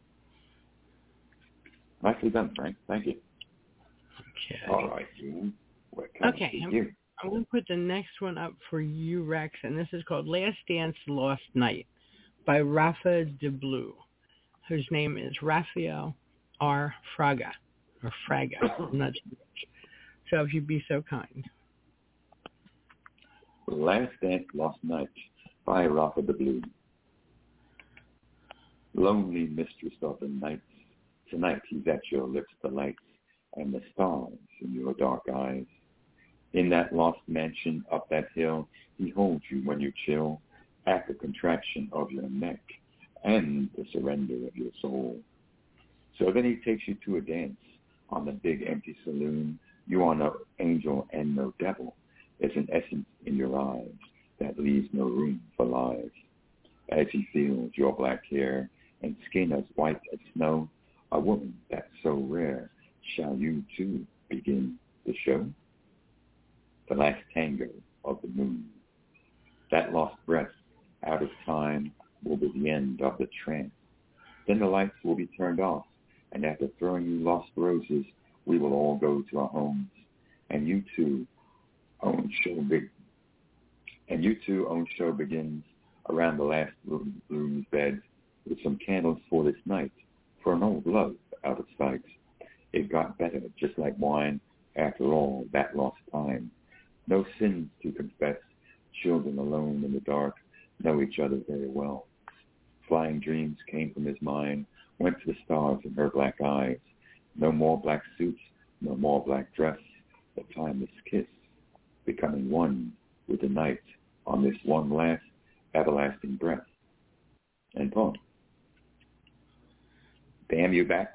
Speaker 5: Nicely done, Frank. Thank you.
Speaker 2: Okay.
Speaker 5: All right, Gene. What comes
Speaker 2: Okay,
Speaker 5: to
Speaker 2: I'm,
Speaker 5: you?
Speaker 2: I'm going to put the next one up for you, Rex, and this is called Last Dance, Lost Night by Rafa de Blue, whose name is Raphael R. Fraga, or Fraga. I'm not sure. So if you'd be so kind.
Speaker 5: Last Dance, Lost Night by Rafa de Blue. Lonely mistress of the night, tonight he's at your lips, the lights, and the stars in your dark eyes. In that lost mansion up that hill, he holds you when you chill, at the contraction of your neck and the surrender of your soul. So then he takes you to a dance on the big empty saloon. You are no angel and no devil. There's an essence in your eyes that leaves no room for lies. As he feels your black hair and skin as white as snow, a woman that's so rare, shall you too begin the show? The last tango of the moon. That lost breath out of time will be the end of the trance. Then the lights will be turned off, and after throwing you lost roses, we will all go to our homes. And you too own show big. And you too own show begins around the last room's bed with some candles for this night, for an old love out of sight. It got better, just like wine, after all that lost time. No sins to confess. Children alone in the dark know each other very well. Flying dreams came from his mind, went to the stars in her black eyes. No more black suits, no more black dress, a timeless kiss, becoming one with the night on this one last everlasting breath. And poem. Bam, you back?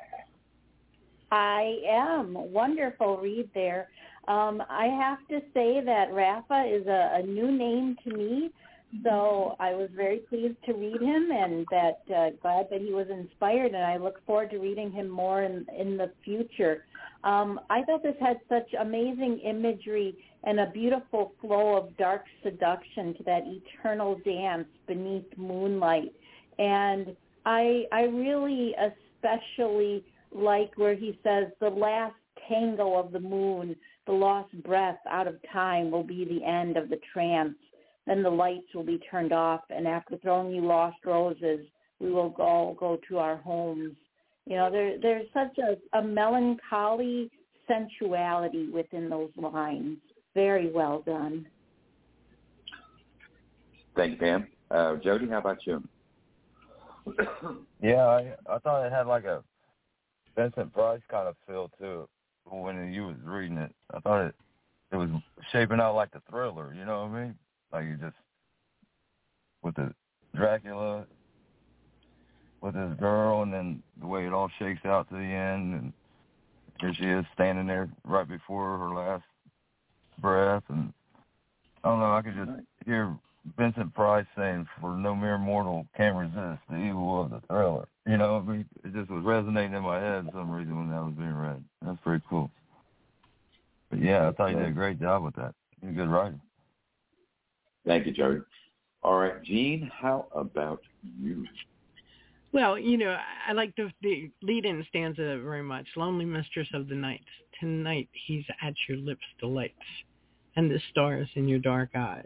Speaker 3: I am. Wonderful read there. Um, I have to say that Rafa is a, a new name to me, so I was very pleased to read him, and that uh, glad that he was inspired, and I look forward to reading him more in, in the future. Um, I thought this had such amazing imagery and a beautiful flow of dark seduction to that eternal dance beneath moonlight. And I I really especially like where he says the last tango of the moon, the lost breath out of time will be the end of the trance. Then the lights will be turned off, and after throwing you lost roses, we will all go to our homes. You know, there there's such a, a melancholy sensuality within those lines. Very well done.
Speaker 5: Thank you, Pam. Uh, Jody, how about you?
Speaker 8: Yeah, I I thought it had like a Vincent Price kind of feel to it when you was reading it. I thought it it was shaping out like the Thriller, you know what I mean? Like you just with the Dracula with this girl, and then the way it all shakes out to the end, and here she is standing there right before her last breath, and I don't know, I could just hear Vincent Price saying, "For no mere mortal can resist the evil of the Thriller." You know, I mean, it just was resonating in my head for some reason when that was being read. That's pretty cool. But yeah, I thought you did a great job with that. You're a good writer.
Speaker 5: Thank you, Jody. All right, Gene, how about you?
Speaker 2: Well, you know, I like the, the lead-in stanza very much. Lonely mistress of the night, tonight he's at your lips' delights, and the stars in your dark eyes.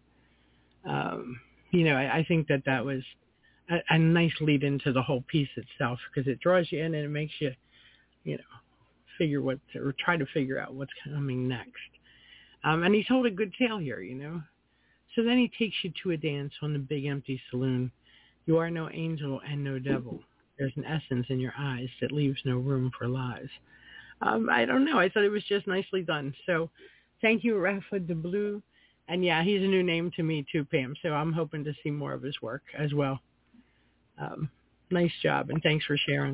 Speaker 2: Um, you know, I, I think that that was a, a nice lead into the whole piece itself, because it draws you in and it makes you, you know, figure what, or try to figure out what's coming next. Um, and he told a good tale here, you know. So then he takes you to a dance on the big empty saloon. You are no angel and no devil. There's an essence in your eyes that leaves no room for lies. Um, I don't know. I thought it was just nicely done. So thank you, Rafa de Blue. And yeah, he's a new name to me too, Pam. So I'm hoping to see more of his work as well. Um, nice job, and thanks for sharing.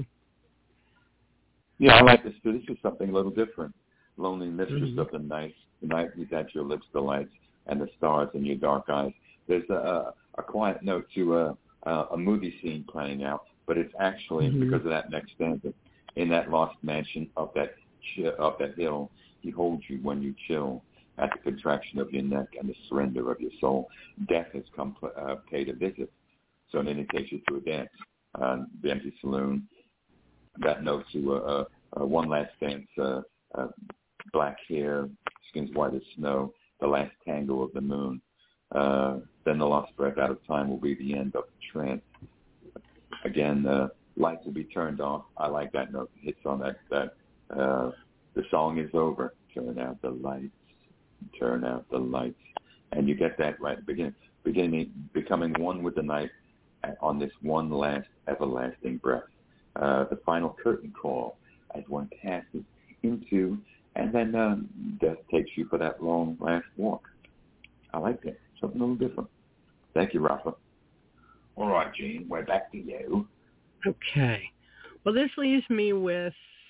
Speaker 5: Yeah, I like this too. This is something a little different. Lonely mistress
Speaker 2: Mm-hmm.
Speaker 5: of the night, the night he's at your lips, the lights, and the stars in your dark eyes. There's a, a quiet note to a, a movie scene playing out, but it's actually mm-hmm. because of that next stanza. In that lost mansion up that up that hill, he holds you when you chill. At the contraction of your neck and the surrender of your soul, death has come uh, paid a visit. So then he takes you to a dance, uh, the empty saloon. That note to uh, uh, one last dance, uh, uh, black hair, skins white as snow, the last tango of the moon. Uh, then the lost breath out of time will be the end of the trance. Again, uh, lights will be turned off. I like that note. It hits on that. That uh, the song is over. Turn out the lights. Turn out the lights, and you get that right. Begin, beginning, becoming one with the night on this one last everlasting breath. Uh, the final curtain call as one passes into, and then um, death takes you for that long last walk. I like that. Something a little different. Thank you, Rafa. All right, Gene, we're back to you.
Speaker 2: Okay. Well, this leaves me with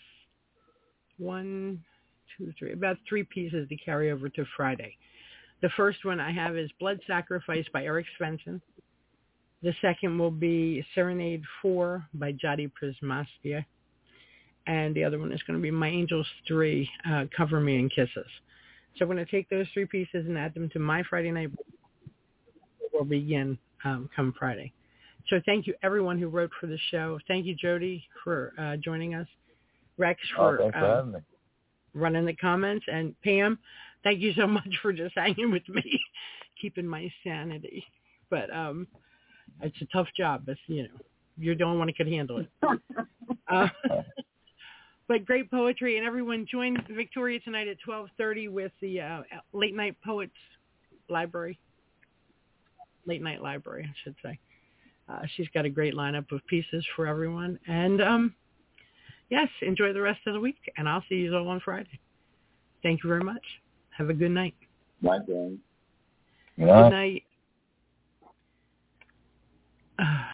Speaker 2: one, two, three, about three pieces to carry over to Friday. The first one I have is Blood Sacrifice by Eric Svensson. The second will be Serenade four by Jadi Prismastia. And the other one is going to be My Angels three, uh, Cover Me in Kisses. So I'm going to take those three pieces and add them to my Friday night. We'll begin um, come Friday. So thank you, everyone who wrote for the show. Thank you, Jody, for uh, joining us. Rex for,
Speaker 8: oh, thanks for
Speaker 2: uh,
Speaker 8: having me.
Speaker 2: running the comments. And Pam, thank you so much for just hanging with me, keeping my sanity. But um, it's a tough job, but, you know, you're the only one who could handle it. uh, but great poetry, and everyone join Victoria tonight at twelve thirty with the uh, Late Night Poets Library. Late Night Library, I should say. Uh, she's got a great lineup of pieces for everyone. And, um, yes, enjoy the rest of the week, and I'll see you all on Friday. Thank you very much. Have a good night.
Speaker 5: Night, Dan.
Speaker 8: Good night.
Speaker 2: Good night. Uh,